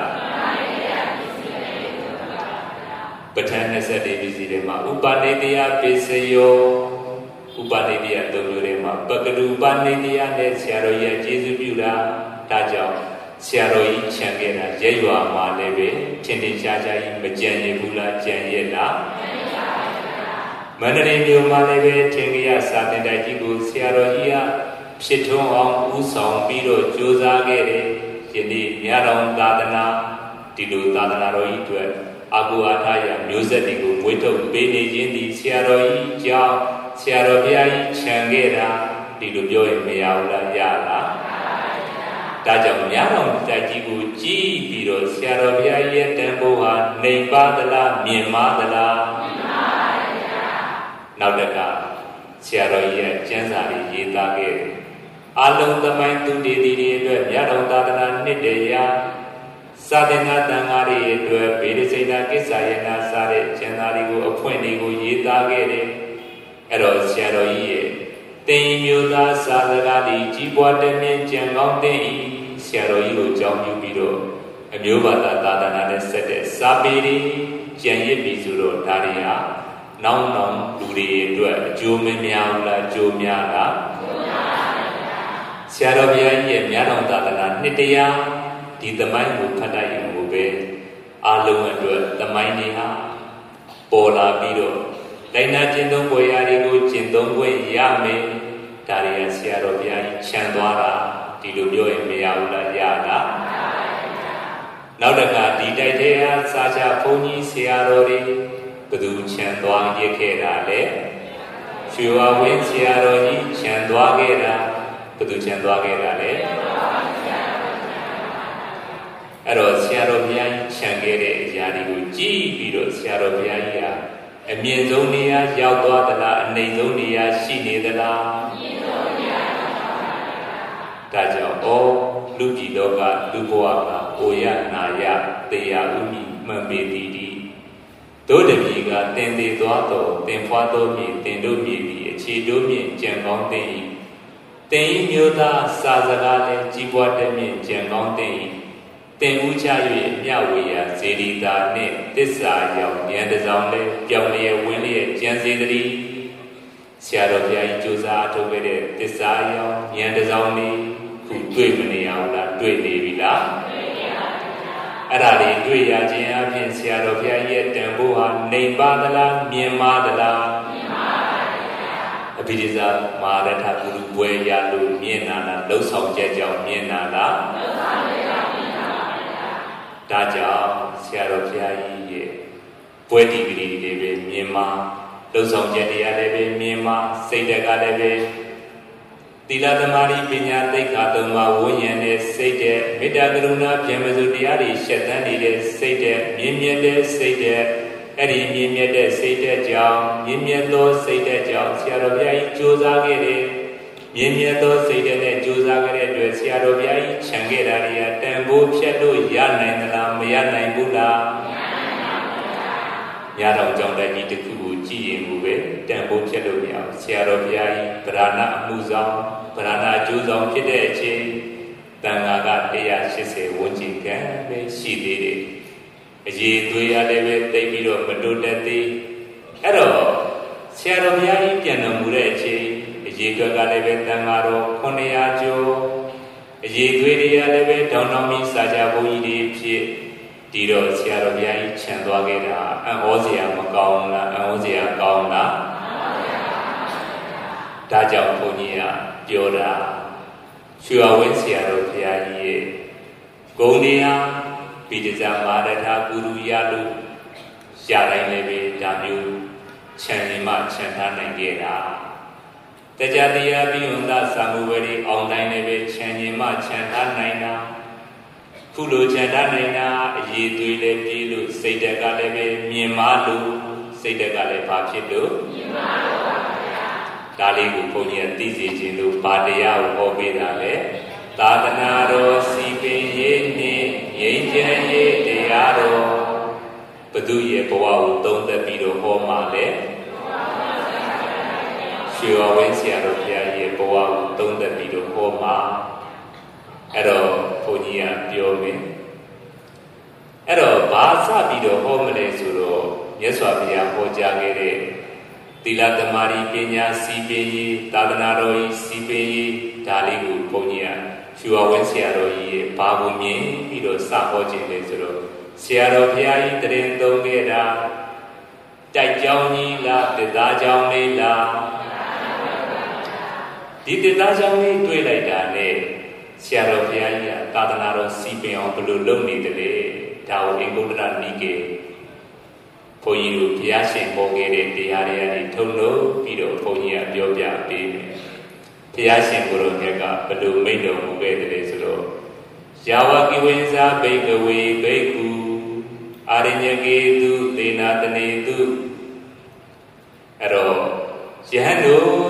ပဋ္ဌာန်း24ပစ္စည်းတွေမှာဥပါနေတယပစ္စယောဥပါနေတယ၃မျိုးတွေမှာပကလူပါနေတယနဲ့ဆရာတော်ကြီးကျေးဇူးပြုတာဒါကြောင့်ဆရာတော်ကြီးခြံခဲ့တာရဲရွာမှာလည်းပဲထင်ထင်ရှားရှားကြီးမကြံရဘူးလားကြံရလားမန္တလေးမြို့မှာလည်းပဲထင်ကြရစာသင်တိုက်ကြီးကိုဆရာတော်ကြီးကဖြစ်ထွန်းအောင်ဦးဆောင်ပြီးတော့ကြိုးစားခဲ့တယ်ယနေ့မြတ်တော်သာသနာဒီလိုသာသနာတော်ကြီးအတွက်အကူအားထားရမျိုးဆက်တွေကိုမွေးထုတ်ပေးနေခြင်းဒီဆရာတော်ကြီးကြောင့်ဆရာတော်ဘုရားကြီးခြံခဲ့တာဒီလိုပြောရင်မရဘူးလားရလားဒါကြောင့်မြတ်တော်တိုက်ကြီးကိုကြည်ပြီးတော့ဆရာတော်ဘုရားရဲ့တန်ဖိုးဟာနှိမ်ပါသလားမြင့်မားသလားနောက်တကဆရာတော်ကြီးရဲ့ကျမ်းစာတွေရေးသားခဲ့တယ်အလုံးသမိုင်းသူတည်တည်တွေအတွက်မြတ်တော်သာသနာနှစ်တရာစာသင်္ဃတန်ဃာတွေအတွက်ဗေဒစိတ်နာကိစ္စယနာစတဲ့ကျမ်းစာတွေကိုအဖွင့်တွေကိုရေးသားခဲ့တယ်အဲ့တော့ဆရာတော်ကြီးရဲ့တင်ဤမျိုးသားစာစကားတွေကြီးပွားတတ်မြင့်ကျန်ကောင်းတဲ့ဆရာတော်ကြီးကိုကြောင်းပြုပြီးတော့အမျိုးဘာသာသာသနာနဲ့ဆက်တဲ့စာပေတွေကျန်ရစ်ပြီးဆိုတော့ဒါတွေဟာနောက်လူတွေအတွက်အကျိုးမများဘူးလားအကျိုးများလားဆရာတော်ဘုရားကြီးရဲ့မြတ်တော်သာသနာနှစ်တရားဒီသမိုင်းကိုဖတ်တတ်ရင်ကိုပဲအလုံးအတွက်သမိုင်းတွေဟာပေါ်လာပြီးတော့တိုင်းနာကျင့်သုံးပွဲရာတွေကိုကျင့်သုံးခွင့်ရမယ်ဒါတွေကဆရာတော်ဘုရားကြီးခြံသွားတာဒီလိုပြောရင်မရဘူးလားရလားနောက်တခါဒီတိုက်ထဲဟာစာချဘုန်းကြီးဆရာတော်တွေဘသူခြံသွားရခဲ့တာလဲရွှေဝါဝင်းဆရာတော်ကြီးခြံသွားခဲ့တာဘသူခြံသွားခဲ့တာလဲအဲ့တော့ဆရာတော်ဘုရားကြီးခြံခဲ့တဲ့အရာတွေကိုကြည့်ပြီးတော့ဆရာတော်ဘုရားကြီးဟာအမြင့်ဆုံးနေရာရောက်သွားသလားအနိမ့်ဆုံးနေရာရှိနေသလားဒါကြောင့်လူပြည်လောကလူဘဝကအိုရနာရတေယဥမိမှန်ပေသည်ဒီတို့တပြီကတင်သေးသွားတော်တင်ဖွားတော်မြည်တင်တို့မြည်သည်အခြေတို့မြင့်ကြံကောင်းတဲ့တင်ဤမျိုးသားစာစကားလည်းကြီးပွားတဲ့မြင့်ကြံကောင်းတဲ့တင်ဦးချ၍မြဝေယဇေရီတာနှင့်တစ္ဆာရောက်ဉာဏ်တစ်စောင်းလည်းပြောင်းလျက်ဝင်းလျက်ကြံစေတည်းဆရာတော်ဘုရားကြီးကြိုးစားထုတ်ခဲ့တဲ့တစ္ဆာရောက်ဉာဏ်တစ်စောင်းလေးခုတွေ့မနေအောင်လားတွေ့နေပြီလားအဲ့ဒါတွေတွေ့ရခြင်းအပြင်ဆရာတော်ဘုရားရဲ့တန်ဖိုးဟာနှိမ်ပါသလားမြင့်မားသလားမြင့်မားပါဗျာအဘိဓိဇာမဟာရထဂုရုဘွယ်ရလို့မြင့်နာလားလှုပ်ဆောင်ချက်ကြောင့်မြင့်နာလားလှုပ်ဆောင်ချက်ကြောင့်မြင့်နာပါဗျာဒါကြောင့်ဆရာတော်ဘုရားကြီးရဲ့ဘွယ်ဒီဂရီတွေပဲမြင့်မားလှုပ်ဆောင်ချက်တွေကလည်းပဲမြင့်မားစိတ်ဓာတ်ကလည်းပဲသီလသမာဓိပညာသိက္ခာသုံးပါးဝဉ္ဉဏ်နဲ့စိတ်တဲ့မေတ္တာကရုဏာပြမစုတရားတွေရှက်တန်းနေတဲ့စိတ်တဲ့မြင့်မြတ်တဲ့စိတ်တဲ့အဲ့ဒီမြင့်မြတ်တဲ့စိတ်တဲ့ကြောင့်မြင့်မြတ်သောစိတ်တဲ့ကြောင့်ဆရာတော်ဘုရားကြီးကြိုးစားခဲ့တယ်မြင့်မြတ်သောစိတ်တဲ့နဲ့ကြိုးစားခဲ့တဲ့အတွက်ဆရာတော်ဘုရားကြီးခြံခဲ့တာတွေကတန်ဖိုးဖြတ်လို့ရနိုင်သလားမရနိုင်ဘူးလားရတော်ကြောင့်တည်းဒီတစ်ခုကိုကြည့်ရင်ကိုပဲတန်ဖိုးဖြတ်လို့မရဘူးဆရာတော်ဘုရားကြီးဗราဏအမှုဆောင်ဗราဏအကျိုးဆောင်ဖြစ်တဲ့အချိန်တန်ခါက180ဝန်းကျင်ကပဲရှိသေးတယ်အရေးသွေးရလည်းပဲတိတ်ပြီးတော့မတိုးတက်သေးအဲ့တော့ဆရာတော်ဘုရားကြီးပြန်တော်မူတဲ့အချိန်အရေးကလည်းပဲတန်ခါတော်900ကျော်အရေသွေးတွေကလည်းပဲတောင်းတောင်းပြီးစာကြဘုန်းကြီးတွေဖြစ်ဒီတော့ဆရာတော်ဘုရားကြီးခြံသွားခဲ့တာအံ့ဩစရာမကောင်းလားအံ့ဩစရာကောင်းလားဒါကြောင့်ဘုန်းကြီးကပြောတာရွှေဝင်းဆရာတော်ဘုရားကြီးရဲ့ဂုဏ်တရားပိဋကမာရထာကုရုရလို့ရတိုင်းလည်းပဲဒါမျိုးခြံနေမှခြံထားနိုင်ခဲ့တာတရားတရားပြီးဝန်သာသံဃဝရီအောင်တိုင်းလည်းပဲခြံနေမှခြံထားနိုင်တာခုလိုခြံထားနိုင်တာအရေးသွေးလည်းပြေးလို့စိတ်တက်ကလည်းပဲမြင်မာလို့စိတ်တက်ကလည်းဘာဖြစ်လို့မြင်မာလို့ပါဗျာဒါလေးကိုဘုန်းကြီးကသိစေခြင်းလို့ပါတရားကိုဟောပေးတာလေသာသနာတော်စီပင်ရေးနှင့်ငြိမ်းချမ်းရေးတရားတော်ဘုသူရဲ့ဘဝကိုသုံးသပ်ပြီးတော့ဟောမှာလေရွှေဝင်းဆရာတော်ဘုရားရဲ့ဘဝကိုသုံးသပ်ပြီးတော့ဟောမှာအဲ့တော့ဘုန်းကြီးကပြောမယ်အဲ့တော့ဘာစပြီးတော့ဟောမလဲဆိုတော့မြတ်စွာဘုရားဟောကြားခဲ့တဲ့သီလသမารီပညာစီပင်ရေးသာသနာတော်ကြီးစီပင်ရေးဒါလေးကိုဘုန်းကြီးကရွှေဝင်းဆရာတော်ကြီးရဲ့ဘာကိုမြင်ပြီးတော့စဟောခြင်းလဲဆိုတော့ဆရာတော်ဘုရားကြီးတရင်သုံးခဲ့တာတိုက်ကြောင်းကြီးလားတသားကြောင်းလေးလားဒီတသားကြောင်းလေးတွေ့လိုက်တာနဲ့ဆရာတော်ဘုရားကြီးကသာသနာတော်စီပင်အောင်ဘယ်လိုလုပ်နေတယ်လဲဒါကိုအင်္ဂုတ္တရနိကေဘုန်းကြီးတို့ဘုရားရှင်ဟောခဲ့တဲ့တရားတွေကနေထုတ်လို့ပြီးတော့ဘုန်းကြီးကပြောပြပေးမယ်ဘုရားရှင်ကိုယ်တော်မြတ်ကဘယ်လိုမိန့်တော်မူခဲ့တယ်လဲဆိုတော့ယာဝကိဝိဇာဘိကဝေဘိက္ခုအာရညကေတုသေနာတနေတုအဲ့တော့ယဟန်တို့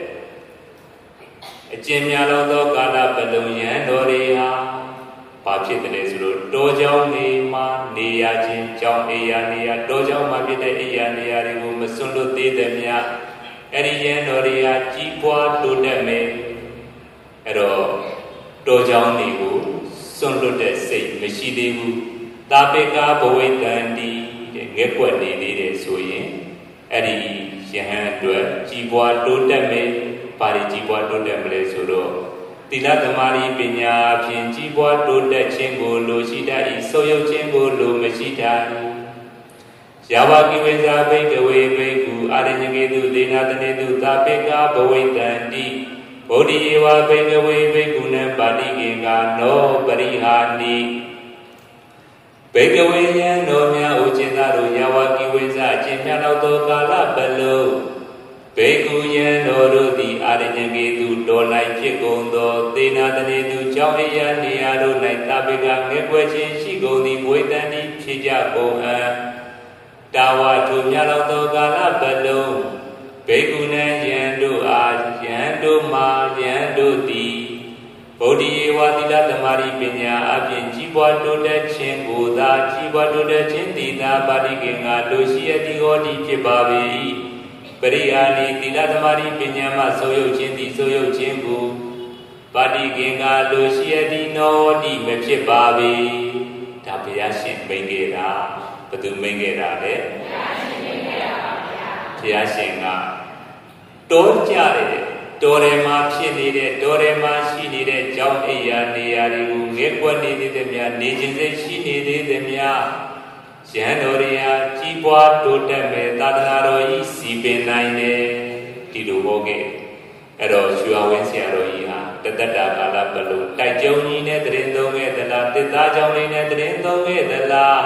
တဲ့အကျဉ်းများသောကာလပလုံယဟန်တော်တွေဟာဘာဖြစ်တယ်လဲဆိုတော့တောကြောင်းနေမှာနေရခြင်းကြောင်းနေရတောကြောင်းမှာဖြစ်တဲ့အိယာနေရာတွေကိုမစွန့်လွတ်သေးသည်များအဲ့ဒီယဟန်တော်တွေဟာကြီးပွားတိုးတက်မယ်အဲ့တော့တောကြောင်းတွေကိုစွန့်လွတ်တဲ့စိတ်မရှိသေးဘူးတာပေကာဘဝိတန္တိတဲ့ငဲ့ကွက်နေသေးတယ်ဆိုရင်အဲ့ဒီယဟန်အတွက်ကြီးပွားတိုးတက်မယ်ပါရီကြီးပွားတိုးတက်မလဲဆိုတော့သီလသမารီပညာဖြင့်ကြီးပွားတိုးတက်ခြင်းကိုလိုရှိတတ်၏ဆုပ်ယုပ်ခြင်းကိုလိုမရှိတတ်ယာဝကိဝေဇာဘိကဝေဘိက္ခုအာရညကေတုဒေနာတနေတုသာပေကာဘဝိတန္တိဗုဒ္ဓယေဝဘိကဝေဘိက္ခုနံပါဠိကေကာနောပရိဟာနိဘိကဝေယံတော်များဥကျင်သားတို့ယာဝကိဝေဇာအကျင့်များသောကာလပတ်လုံးဘေကုယံတော်တို့သည်အာရညကေတုတော်၌ဖြစ်ကုန်သောသေနာတနေတုကြောင့်အရာနေရာတို့၌တာပိကငဲ့ကွယ်ခြင်းရှိကုန်သည်ဘဝိတန္တိဖြစ်ကြကုန်အံ့တာဝထုများသောကာလပတ်လုံးဘေကုဏံယံတို့အားယံတို့မှာယံတို့သည်ဗုဒ္ဓယေဝသီလသမารီပညာအပြင်ကြီးပွားတိုးတက်ခြင်းကိုသာကြီးပွားတိုးတက်ခြင်းသည်သာပါဠိကေငါလိုရှိအပ်သည်ဟောသည်ဖြစ်ပါ၏ပရိယာနိသီလသမารီပညာမှဆိုရုပ်ခြင်းသည်ဆိုရုပ်ခြင်းကိုပါဠိကေငါလိုရှိအပ်သည်နောတိမဖြစ်ပါ၏ဒါဘုရားရှင်မိန့်ခဲ့တာဘယ်သူမိန့်ခဲ့တာလဲဘုရားရှင်မိန့်ခဲ့တာပါဘုရားရှင်ကတောကြတယ်တော်တယ်မှာဖြစ်နေတဲ့တော်တယ်မှာရှိနေတဲ့ကြောင်းအိယာနေရာတွေကိုငဲ့ကွက်နေသေးသည်များနေခြင်းစိတ်ရှိနေသေးသည်များယဟန်တော်တွေဟာကြီးပွားတိုးတက်မဲ့သာသနာတော်ကြီးစီပင်နိုင်တယ်ဒီလိုဟောခဲ့အဲ့တော့ရွှေဝင်းဆရာတော်ကြီးဟာတသက်တာကာလပတ်လုံးတိုက်ကြုံကြီးနဲ့တရင်သုံးခဲ့သလားတစ်သားကြောင့်လေးနဲ့တရင်သုံးခဲ့သလား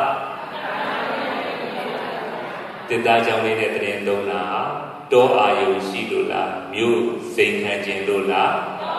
တစ်သားကြောင့်လေးနဲ့တရင်သုံးလားတောအာယုရှိလို့လားမြို့စိန်ခံခြင်းလို့လား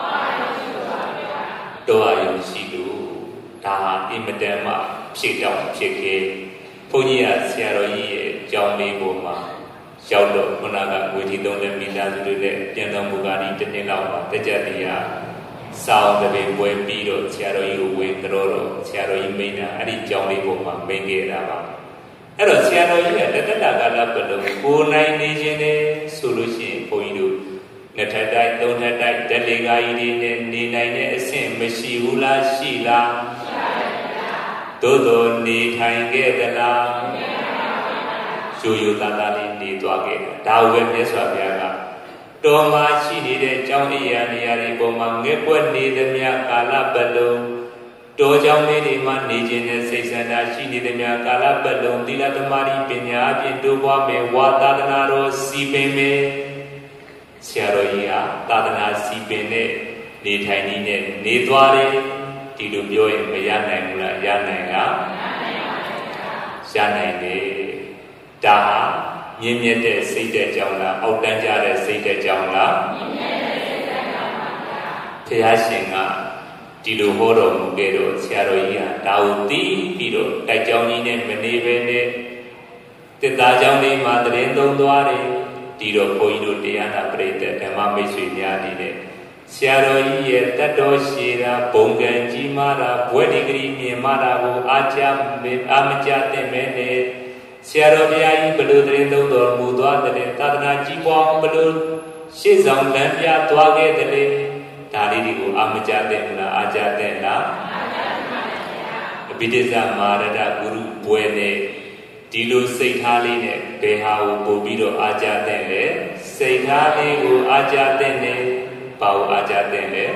တောအာယုရှိလို့ဒါဟာအင်မတန်မှဖြစ်တော့ဖြစ်ခဲ့ဘုန်းကြီးကဆရာတော်ကြီးရဲ့ကြောင်းလေးပေါ်မှာရောက်တော့ခုနကဝေဒီသုံးတဲ့မိသားစုတွေနဲ့ပြန်တော်မူကားဒီတစ်နှစ်လောက်မှာတကြတရားစောင်းတဲ့ပွဲပြီးတော့ဆရာတော်ကြီးကိုဝေတော်တော့ဆရာတော်ကြီးမိန်းတာအဲ့ဒီကြောင်းလေးပေါ်မှာမိန်းခဲ့တာပါအဲ့တော့ဆရာတော်ကြီးကတသက်တာကာလပတ်လုံးကိုနိုင်နေခြင်းနဲ့ဆိုလို့ရှိရင်ဘုန်းကြီးတို့နှစ်ထပ်တိုက်သုံးထပ်တိုက်ဓလေကာကြီးတွေနဲ့နေနိုင်တဲ့အဆင့်မရှိဘူးလားရှိလားသို့တော်နေထိုင်ခဲ့သလားရိုးရိုးသားသားလေးနေသွားခဲ့တယ်ဒါကိုပဲမြတ်စွာဘုရားကတော်မှာရှိနေတဲ့အကြောင်းအရာနေရာတွေပေါ်မှာငဲ့ပွက်နေသမျှကာလပတ်လုံးတော်ကြောင့်လေးတွေမှာနေခြင်းနဲ့စိတ်ဆန္ဒရှိနေသမျှကာလပတ်လုံးသီလသမာဓိပညာအပြင်တိုးပွားမယ်ဝါသာသနာတော်စီပင်မယ်ဆရာတော်ကြီးဟာသာသနာစီပင်နဲ့နေထိုင်နည်းနဲ့နေသွားတယ်ဒီလိုပြောရင်မရနိုင်ဘူးလားရနိုင်လားရနိုင်တယ်ဒါဟာမြင့်မြတ်တဲ့စိတ်တဲ့ကြောင့်လားအောက်တန်းကြတဲ့စိတ်တဲ့ကြောင့်လားမြင့်မြတ်တဲ့စိတ်တဲ့ကြောင့်ပါဗျာဘုရားရှင်ကဒီလိုဟောတော်မူခဲ့တော့ဆရာတော်ကြီးဟာဒါကိုသိပြီးတော့တိုက်ကြောင်းကြီးနဲ့မနေပဲနဲ့တစ်သားကြောင်းလေးမှာတရင်သုံးသွားတယ်ဒီတော့ဘုန်းကြီးတို့တရားနာပရိသတ်ဓမ္မမိတ်ဆွေများနေတဲ့ဆရာတော်ကြီးရဲ့တတ်တော်ရှည်တာဘုံကံကြီးမားတာဘွဲ့ဒီဂရီမြင်မားတာကိုအားမကြတဲ့မဲနဲ့ဆရာတော်ဘုရားကြီးဘလို့တရင်သုံးတော်မူသွားတဲ့သာသနာကြီးပွားဘလို့ရှေ့ဆောင်လမ်းပြသွားခဲ့တဲ့ဒါလေးတွေကိုအာမကြတဲ့မလားအာကြတဲ့လားအာကြပါဗျာအဘိဓိဇမာရဒဂုရုဘွယ်နဲ့ဒီလိုစိတ်ထားလေးနဲ့ဘယ်ဟာကိုပို့ပြီးတော့အာကြတဲ့လဲစိတ်ထားလေးကိုအာကြတဲ့နဲ့ဘာကိုအာကြတဲ့လဲ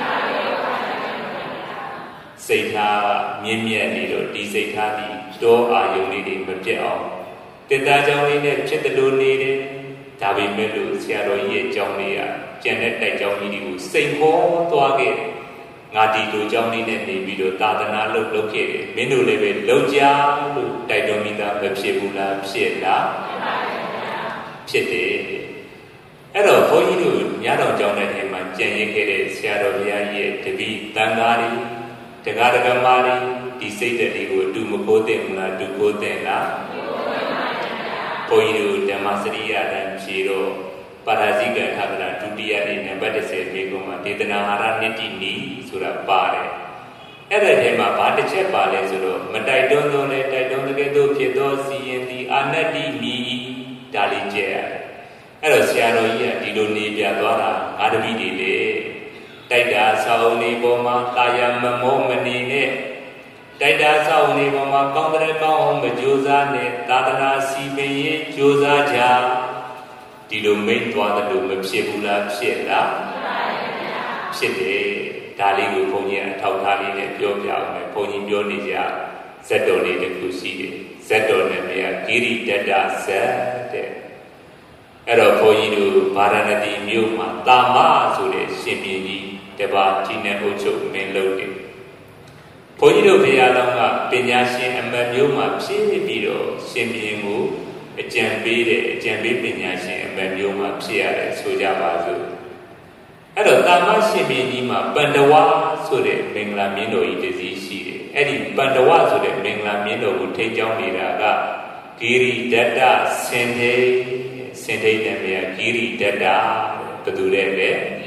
စိတ်ထားမြင့်မြတ်နေတော့ဒီစိတ်ထားဒီတောအာယုန်လေးတွေမပြတ်အောင်တက်တာကြောင့်လေးနဲ့ဖြစ်တယ်လို့နေတယ်ဒါပေမဲ့လို့ဆရာတော်ကြီးရဲ့ကြောင်းလေးကကျန်တဲ့တိုက်ကြောင်းကြီးတွေကိုစိတ်ခေါ်သွားခဲ့တယ်ငါဒီလိုကြောင်းလေးနဲ့နေပြီးတော့သာသနာလုပ်ခဲ့တယ်မင်းတို့လည်းပဲလုပ်ကြလို့တိုက်တော်မိသားမဖြစ်ဘူးလားဖြစ်လားဖြစ်တယ်အဲ့တော့ဘုန်းကြီးတို့ညတော်ကြောင်းတဲ့နေမှာကြံရခဲ့တဲ့ဆရာတော်ဘုရားကြီးရဲ့တပည့်တန်ဃာတွေတရားဓမ္မတွေဒီစိတ်တက်တွေကိုအတူမကိုးတဲ့ဘူးလားအတူကိုးတဲ့လားဘုန်းကြီးတို့ဓမ္မစရိယတန်ဖြေတော့ပါရဇိကထာဂရဒုတိယနေ့နံပါတ်30မိကုံမှာဒေသနာဟာရနိတိနီဆိုတာပါတယ်အဲ့ဒါထဲမှာဘာတစ်ချက်ပါလဲဆိုတော့မတိုက်တွန်းသောလဲတိုက်တွန်းတဲ့ကဲ့သို့ဖြစ်သောစီရင်သည်အာနတ္တိမီဒါလေးကျဲရတယ်အဲ့တော့ဆရာတော်ကြီးကဒီလိုနေပြသွားတာငါတပည့်တွေလေတိုက်တာဆောင်းနေပေါ်မှာတာယာမမောမနေနဲ့တိုက်တာဆောင်းနေပေါ်မှာကောင်းတဲ့ကောင်းအောင်မကြိုးစားနဲ့သာသနာစီပင်ရေးကြိုးစားကြဒီလိုမိတ်သွားတယ်လို့မဖြစ်ဘူးလားဖြစ်လားဖြစ်တယ်ဒါလေးကိုဘုန်းကြီးအထောက်ထားလေးနဲ့ပြောပြအောင်မယ်ဘုန်းကြီးပြောနေကြဇတ်တော်လေးတစ်ခုရှိတယ်ဇတ်တော်နဲ့မြတ်ဂိရိတတ္တဇတ်တဲ့အဲ့တော့ဘုန်းကြီးတို့ဗာရာဏသီမြို့မှာတာမဆိုတဲ့ရှင်ဘုရင်ကြီးတပါးကြီးနဲ့အုပ်ချုပ်မင်းလုပ်တယ်ဘုန်းကြီးတို့ဘုရားတော်ကပညာရှင်အမတ်မျိုးမှာဖြည့်ပြီးတော့ရှင်ဘုရင်ကိုအကြံပေးတဲ့အကြံပေးပညာရှင်အမတ်မျိုးမှာဖြစ်ရတယ်ဆိုကြပါစို့အဲ့တော့တာမရှင်ဘုရင်ကြီးမှာပန္ဒဝဆိုတဲ့မင်္ဂလာမြင်းတော်ကြီးတစ်စီးရှိတယ်အဲ့ဒီပန္ဒဝဆိုတဲ့မင်္ဂလာမြင်းတော်ကိုထိန်းကျောင်းနေတာကဂိရိဒတ္တစင်ထိတ်စင်ထိတ်တဲ့မြတ်ဂိရိဒတ္တဘယ်သူလဲလဲ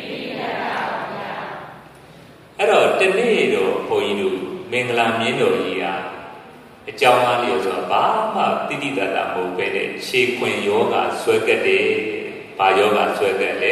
အဲ့တော့တနေ့တော့ဘုန်းကြီးတို့မင်္ဂလာမြင်းတော်ကြီးဟာအကြောင်းအားလျော်ဆိုတာဘာမှတိတိတတ်တာမဟုတ်ပဲတဲ့ခြေခွင်ယောဂဆွဲကက်တယ်။ဘာယောဂဆွဲကက်လဲ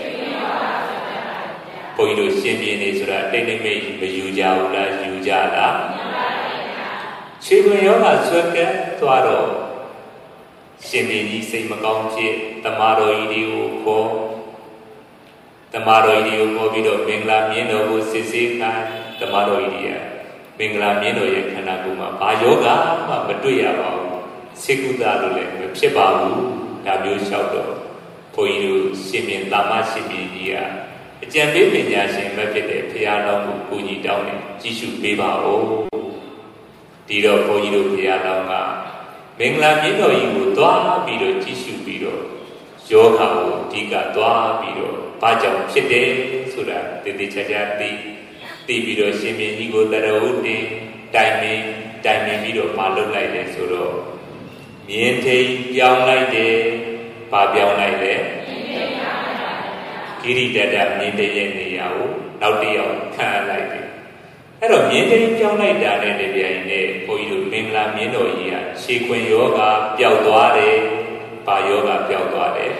။ဘုန်းကြီးတို့ရှင်ပြင်းနေဆိုတာတိတ်တိတ်မိတ်မယူကြဘူးလားယူကြလား။ခြေခွင်ယောဂဆွဲကက်သွားတော့ရှင်ပြင်းကြီးစိတ်မကောင်းဖြစ်တမာတော်ကြီးတွေကိုခေါ်တမာတော်ကြီးကိုခေါ်ပြီးတော့မင်္ဂလာမြင်းတော်ကိုစစ်ဆေးခိုင်းတမာတော်ကြီးမင်္ဂလာမြင်းတော်ရဲ့ခန္ဓာကိုယ်မှာဘာယောဂမှမတွေ့ရပါဘူးစေကုသလို့လည်းမဖြစ်ပါဘူးဒါမျိုးလျှောက်တော့ဘုန်းကြီးတို့ရှင်မြင်းတာမရှိမြင်းကြီးကအကြံပေးပညာရှင်မဖြစ်တဲ့ဘုရားတော်ကိုကိုကြီးတောင်းတယ်ကြည့်ရှုပေးပါဦးဒီတော့ဘုန်းကြီးတို့ဘုရားတော်ကမင်္ဂလာမြင်းတော်ကြီးကိုသွားပြီးတော့ကြည့်ရှုပြီးတော့ယောဂကိုအဓိကသွားပြီးတော့ဘာကြောင့်ဖြစ်တယ်ဆိုတာတည်တည်ချာချာသိပြီးတော့ရှင်မြင်းကြီးကိုတရဝုတင်တိုင်ပင်ပြီးတော့မလုပ်လိုက်တယ်ဆိုတော့မြင်းထိန်ပြောင်းလိုက်တယ်ဘာပြောင်းလိုက်လဲဂိရိတတ္တမြင်းထိန်ရဲ့နေရာကိုနောက်တစ်ယောက်ခန့်လိုက်တယ်အဲ့တော့မြင်းထိန်ပြောင်းလိုက်တာနဲ့တပြိုင်နက်ဘုန်းကြီးတို့မင်္ဂလာမြင်းတော်ကြီးကခြေခွင်ယောဂပျောက်သွားတယ်ဘာယောဂပျောက်သွားတယ်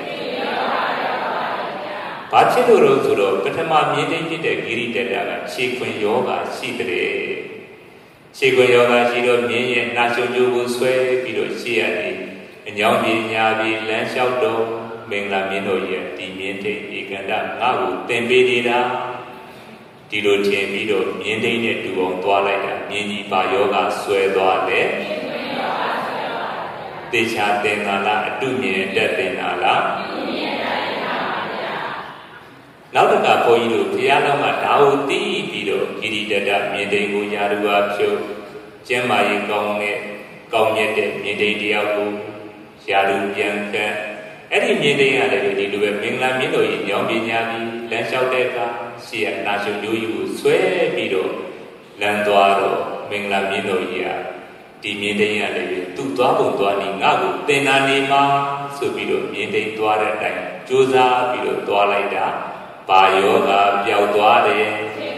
ဘာဖြစ်လို့လဲဆိုတော့ပထမမြင်းထိန်ဖြစ်တဲ့ဂိရိတတ္တကခြေခွင်ယောဂရှိတဲ့ခြေခွင်ယောဂရှိတော့မြင်းရဲ့နှာရှုံကြိုးကိုဆွဲပြီးတော့ရှေ့ရနေအညောင်းပြေညာပြေလမ်းလျှောက်တော့မင်္ဂလာမြင်းတို့ရဲ့ဒီမြင်းထိတ်ဧကန္တငါ့ကိုသင်ပေးနေတာဒီလိုထင်ပြီးတော့မြင်းထိတ်နဲ့တူအောင်သွားလိုက်တာမြင်းကြီးပါယောဂဆွဲသွားတယ်တေချာသင်္ကာလားအတုမြင်တက်သင်တာလားနောက်တစ်ခါဘုန်းကြီးတို့ဘုရားတော်မှာဒါကိုသိပြီးတော့ဂိရိတတမြင်းထိတ်ကိုယာရုဝဖြုတ်ကျမ်းမာရေးကောင်းမြတ်တဲ့မြင်းထိတ်တယောက်ကိုယာရုပြန်ကန်းအဲ့ဒီမြင်းထိတ်ရတယ်ဒီလိုပဲမင်္ဂလာမြင်းတို့ရဲ့ညောင်ပညာပြီးလမ်းလျှောက်တဲ့အခါရှေ့ကနာရှုမျိုးကြီးကိုဆွဲပြီးတော့လမ်းသွားတော့မင်္ဂလာမြင်းတို့ကြီးကဒီမြင်းထိတ်ရတယ်သူ့သွားပုံသွားနေငါ့ကိုသင်္နာနေမှာဆိုပြီးတော့မြင်းထိတ်သွားတဲ့အတိုင်းကြိုးစားပြီးတော့သွားလိုက်တာပါယောဂပျောက်သွားတယ်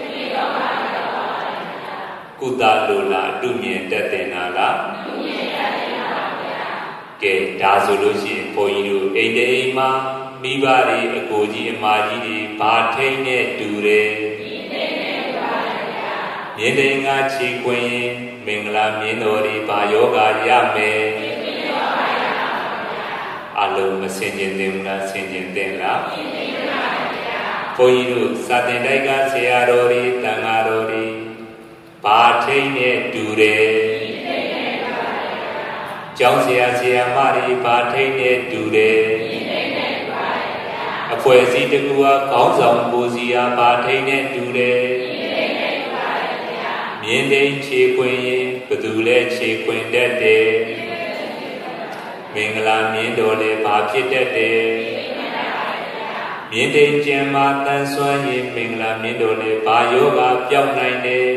ကုသလိုလားအတုမြင်တတ်တယ်နာလားကဲဒါဆိုလို့ရှိရင်ဘုန်းကြီးတို့အိမ်တိမ်မှာမိဘတွေအကိုကြီးအမကြီးတွေဘာထိန်နဲ့တူတယ်မြင်းတိမ်ကခြေခွင်မင်္ဂလာမြင်းတော်တွေဘာယောဂရမယ်အလုံးမစင်ကျင်သင်လားစင်ကျင်သင်လားဘုန်းကြီးတို့စာသင်တိုက်ကဆရာတော်တွေတန်ဃာတော်တွေဘာထိန်နဲ့တူတယ်ကျောင်းဆရာဆရာမတွေဘာထိန်နဲ့တူတယ်အဖွဲ့အစည်းတစ်ခုကခေါင်းဆောင်ကိုစီယာဘာထိန်နဲ့တူတယ်မြင်းတိမ်ခြေခွင်ရင်ဘသူလဲခြေခွင်တတ်တယ်မင်္ဂလာမြင်းတော်လည်းဘာဖြစ်တတ်တယ်မြင်းတိမ်ကျမ်းမှာတန်ဆွမ်းရင်မင်္ဂလာမြင်းတော်လည်းဘာယောဂပြောင်းနိုင်တယ်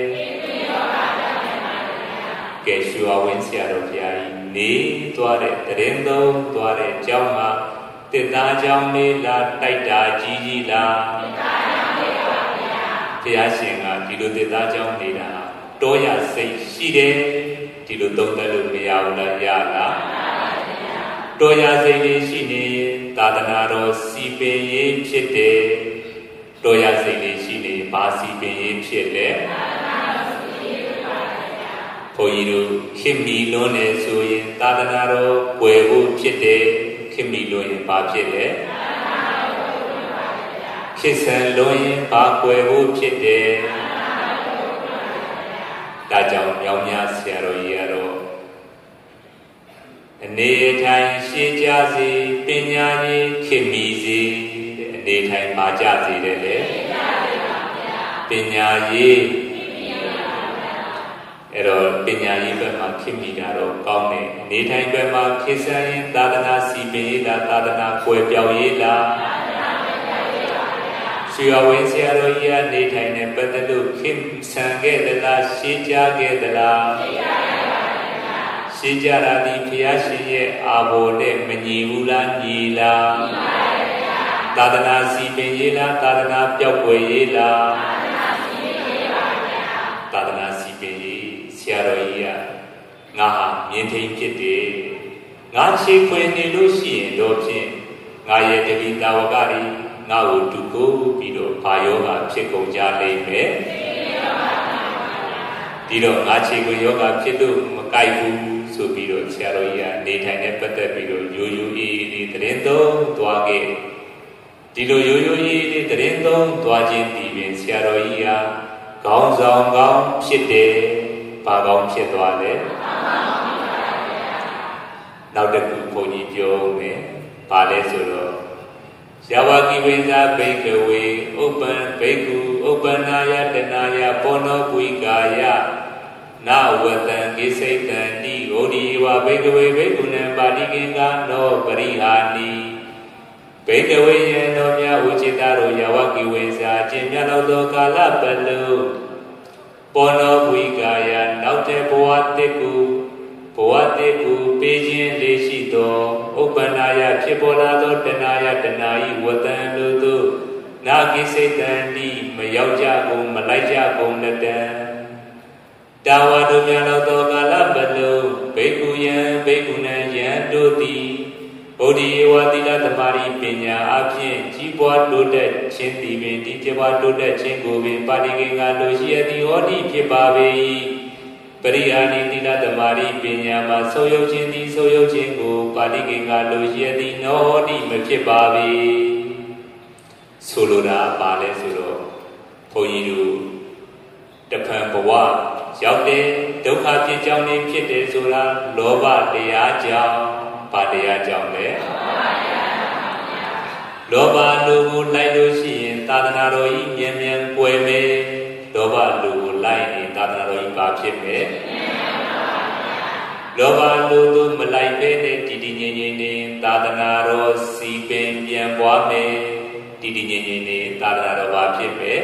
ကဲရှုဝင်းဆရာတော်ဘုရားကြီးနေသွားတဲ့တရင်သုံးသွားတဲ့ကျောင်းမှာတစ်သားကျောင်းလေးလားတိုက်တာကြီးကြီးလားတစ်သားကျောင်းလေးပါဗျာဘုရားရှင်ကဒီလိုတစ်သားကျောင်းနေတာတောရစိတ်ရှိတယ်ဒီလိုသုံးသပ်လို့မရဘူးလားရလားတောရစိတ်လေးရှိနေသာသနာတော်စီပင်ရေးဖြစ်တယ်တောရစိတ်လေးရှိနေဘာစီပင်ရေးဖြစ်လဲဘုန်းကြီးတို့ခင်မီလွန်းနေဆိုရင်သာသနာတော်ွယ်ဖို့ဖြစ်တယ်ခင်မီလွန်းရင်ဘာဖြစ်လဲခေဆန်လွန်းရင်ဘာွယ်ဖို့ဖြစ်တယ်ဒါကြောင့်မြောင်များဆရာတော်ကြီးကတော့အနေထိုင်ရှင်းကြစေပညာရေးခင်မီစေအနေထိုင်ပါကြစေတယ်လေပညာရေးအဲ့တော့ပညာရေးဘက်မှာခင်မိတာတော့ကောင်းတယ်နေထိုင်ဘက်မှာခေဆန်ရင်သာသနာစီပင်ရေးလားသာသနာကွယ်ပြောင်းရေးလားရွှေဝင်းဆရာတော်ကြီးကနေထိုင်နေပတ်သက်လို့ခင်ဆန်ခဲ့သလားရှင်းကြခဲ့သလားရှင်းကြတာဒီဘုရားရှင်ရဲ့အာဘော်နဲ့မညီဘူးလားညီလားသာသနာစီပင်ရေးလားသာသနာပျောက်ကွယ်ရေးလားသာသနာစီပင်ရေးဆရာတော်ကြီးကငါဟာမြင်းထိန်ဖြစ်တယ်ငါခြေခွင်နေလို့ရှိရင်တော့ဖြင့်ငါရဲ့တတိတာဝကတွေငါ့ကိုတူကိုပြီးတော့ဘာယောဂဖြစ်ကုန်ကြလိမ့်မယ်ဒီတော့ငါခြေခွင်ယောဂဖြစ်လို့မကိုက်ဘူးဆိုပြီးတော့ဆရာတော်ကြီးကနေထိုင်နဲ့ပတ်သက်ပြီးတော့ရိုးရိုးအေးအေးသတင်းသုံးသွားခဲ့ဒီလိုရိုးရိုးအေးအေးသတင်းသုံးသွားခြင်းဒီပင်ဆရာတော်ကြီးကခေါင်းဆောင်ကောင်းဖြစ်တယ်ဘာကောင်းဖြစ်သွားလဲနောက်တစ်ခုဘုန်းကြီးပြောမယ်ဘာလဲဆိုတော့ယဝကိဝိဇာဘိကဝေဥပ္ပံဘိက္ခုဥပ္ပနာယတနာယပောနောဝိကာယနာဝတံကိစိတံတိဟောဒီဝဘိကဝေဘိက္ခုနံပါတိကိကာနောပရိဟာနိဘိကဝေယေနောမြဝจิตတို့ယဝကိဝိဇာကျင့်မြတ်သောကာလပတ်လုံးပောနောဝိကာယနောက်တဲ့ဘဝတစ်ခုပေးခြင်းလေးရှိသောဥပ္ပနာယဖြစ်ပေါ်လာသောတဏှာယတဏှာဤဝတံလို့သို့နာကိစိတံတိမရောက်ကြကုန်မလိုက်ကြကုန်လက်တံတာဝါတို့များသောကာလပတ်လုံးဘိက္ခုယံဘိက္ခုနံယံတို့သည်ဗုဒ္ဓေဝသီလသမารိပညာအဖြင့်ကြီးပွားတိုးတက်ခြင်းသည်ပင်ဒီကြီးပွားတိုးတက်ခြင်းကိုပင်ပါဠိကင်္ဂါလိုရှိသည်ဟောဒီဖြစ်ပါပေ၏ပရိယာနိသီလသမารိပညာမှာဆုပ်ယုပ်ခြင်းသည်ဆုပ်ယုပ်ခြင်းကိုပါဠိကေကလိုရည်သည်နောတိမဖြစ်ပါပေဆိုလိုတာပါလဲဆိုတော့ဘုန်းကြီးတို့တဖန်ဘဝရောက်တဲ့ဒုက္ခဖြစ်ကြောင်းလေးဖြစ်တယ်ဆိုတာလောဘတရားကြောင့်ဘာတရားကြောင့်လဲလောဘလူကိုလိုက်လို့ရှိရင်သာသနာတော်ကြီးမြန်မြန်ပွယ်မယ်လောဘလူကိုလိုက်ရင်သာသနာတော်ကြီးဘာဖြစ်မယ်လောဘလူကိုမလိုက်ဘဲနဲ့တည်တည်ငြိမ်ငြိမ်နေသာသနာတော်စီပင်ပြန်ပွားမယ်တည်တည်ငြိမ်ငြိမ်နေသာသနာတော်ဘာဖြစ်မယ်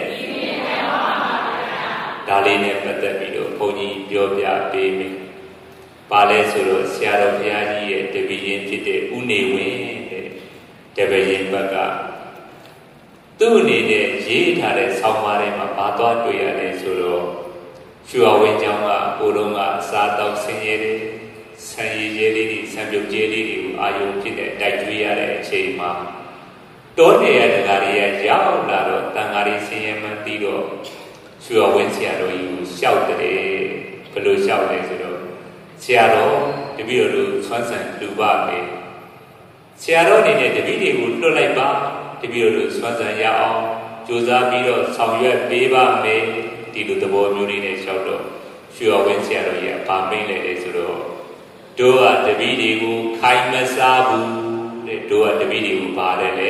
ဒါလေးနဲ့ပတ်သက်ပြီးတော့ဘုန်းကြီးပြောပြပေးမယ်ပါလဲဆိုတော့ဆရာတော်ဘုရားကြီးရဲ့တပည့်ရင်ဖြစ်တဲ့ဥနေဝင်းတဲ့တပည့်ရင်ဘက်ကသူ့အနေနဲ့ရေးထားတဲ့ဆောင်းပါးထဲမှာဘာသွားတွေ့ရလဲဆိုတော့ရွှေဝင်းကျောင်းကကိုလုံးကအစားတောက်ဆင်းရဲတဲ့ဆံရည်ရဲလေးတွေဆံပြုတ်ကျဲလေးတွေကိုအာယုံဖြစ်တဲ့တိုက်ကျွေးရတဲ့အချိန်မှာတောနေရတကားတွေကရောက်လာတော့တန်ဃာတွေဆင်းရဲမှန်းပြီးတော့ရွှေဝင်းဆရာတော်ကြီးကိုလျှောက်တယ်ဘယ်လိုလျှောက်လဲဆိုတော့ဆရာတော်တပည့်တော်တို့ဆွမ်းဆန်လူပါမယ်ဆရာတော်အနေနဲ့တပည့်တွေကိုလွတ်လိုက်ပါတပည့်တော်တို့ဆွမ်းဆန်ရအောင်ကြိုးစားပြီးတော့ဆောင်ရွက်ပေးပါမယ်ဒီလိုသဘောမျိုးလေးနဲ့လျှောက်တော့ရွှေဝင်းဆရာတော်ကြီးကဗာမိတ်လေဆိုတော့တို့ကတပည့်တွေကိုခိုင်မစားဘူးတဲ့တို့ကတပည့်တွေကိုပါတယ်လေ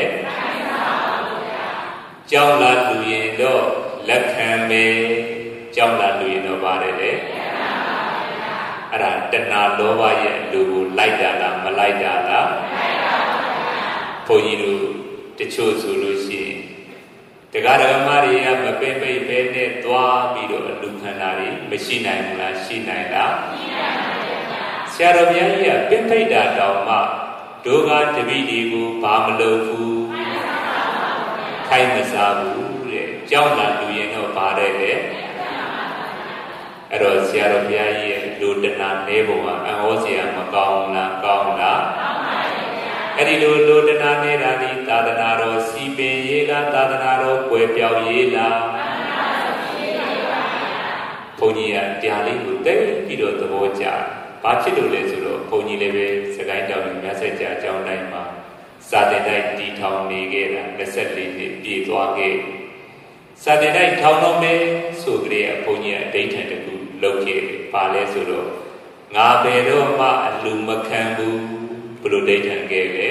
ကြောင်းလာလူရင်တော့လက်ခံမယ်ကြောင်းလာလူရင်တော့ပါတယ်လေအဲ့ဒါတဏှာလောဘရဲ့လူကိုလိုက်တာလားမလိုက်တာလားဘုန်းကြီးတို့တချို့ဆိုလို့ရှိရင်တရားဓမ္မတွေကမပင်ပိတ်ပဲနဲ့သွားပြီးတော့အလူခန္ဓာတွေမရှိနိုင်ဘူးလားရှိနိုင်လားရှိနိုင်ပါဘူးဆရာတော်ဘုရားကြီးကပင်ပိတ်တာတောင်မှဒုက္ခတပိတွေကိုဘာမလုပ်ဘူးခိုင်းမစားဘူးတဲ့ကြောင်းလာလူရင်တော့ပါတယ်လေအဲ့တော့ဆရာတော်ဘုရားကြီးရဲ့လူတဏနေပုံကအံ့ဩစရာမကောင်းလားကောင်းလားကောင်းပါရဲ့ဗျာအဲ့ဒီလူတဏနေတာဒီသာသနာတော်စီပင်ရေးလားသာသနာတော်ကွယ်ပြောင်းရေးလားသာသနာတော်စီပင်ရေးပါဗျာဘုန်းကြီးကတရားလေးကိုသိပြီးတော့သဘောကျဘာဖြစ်လို့လဲဆိုတော့ဘုန်းကြီးလည်းပဲစကိုင်းတောင်ကြီးမြတ်ဆက်ကြအကြောင်းတိုင်းမှာစာတင်တိုင်းတီထောင်နေခဲ့တာ24နှစ်ပြည့်သွားခဲ့စာတင်တိုင်းထောင်တော့မယ်ဆိုကြတဲ့ဘုန်းကြီးအဋ္ဌံတကူလုပ်ခဲ့ပါလဲဆိုတော့ငါဘယ်တော့မှအလူမခံဘူးဘယ်လိုအဋ္ဌံခဲ့လဲ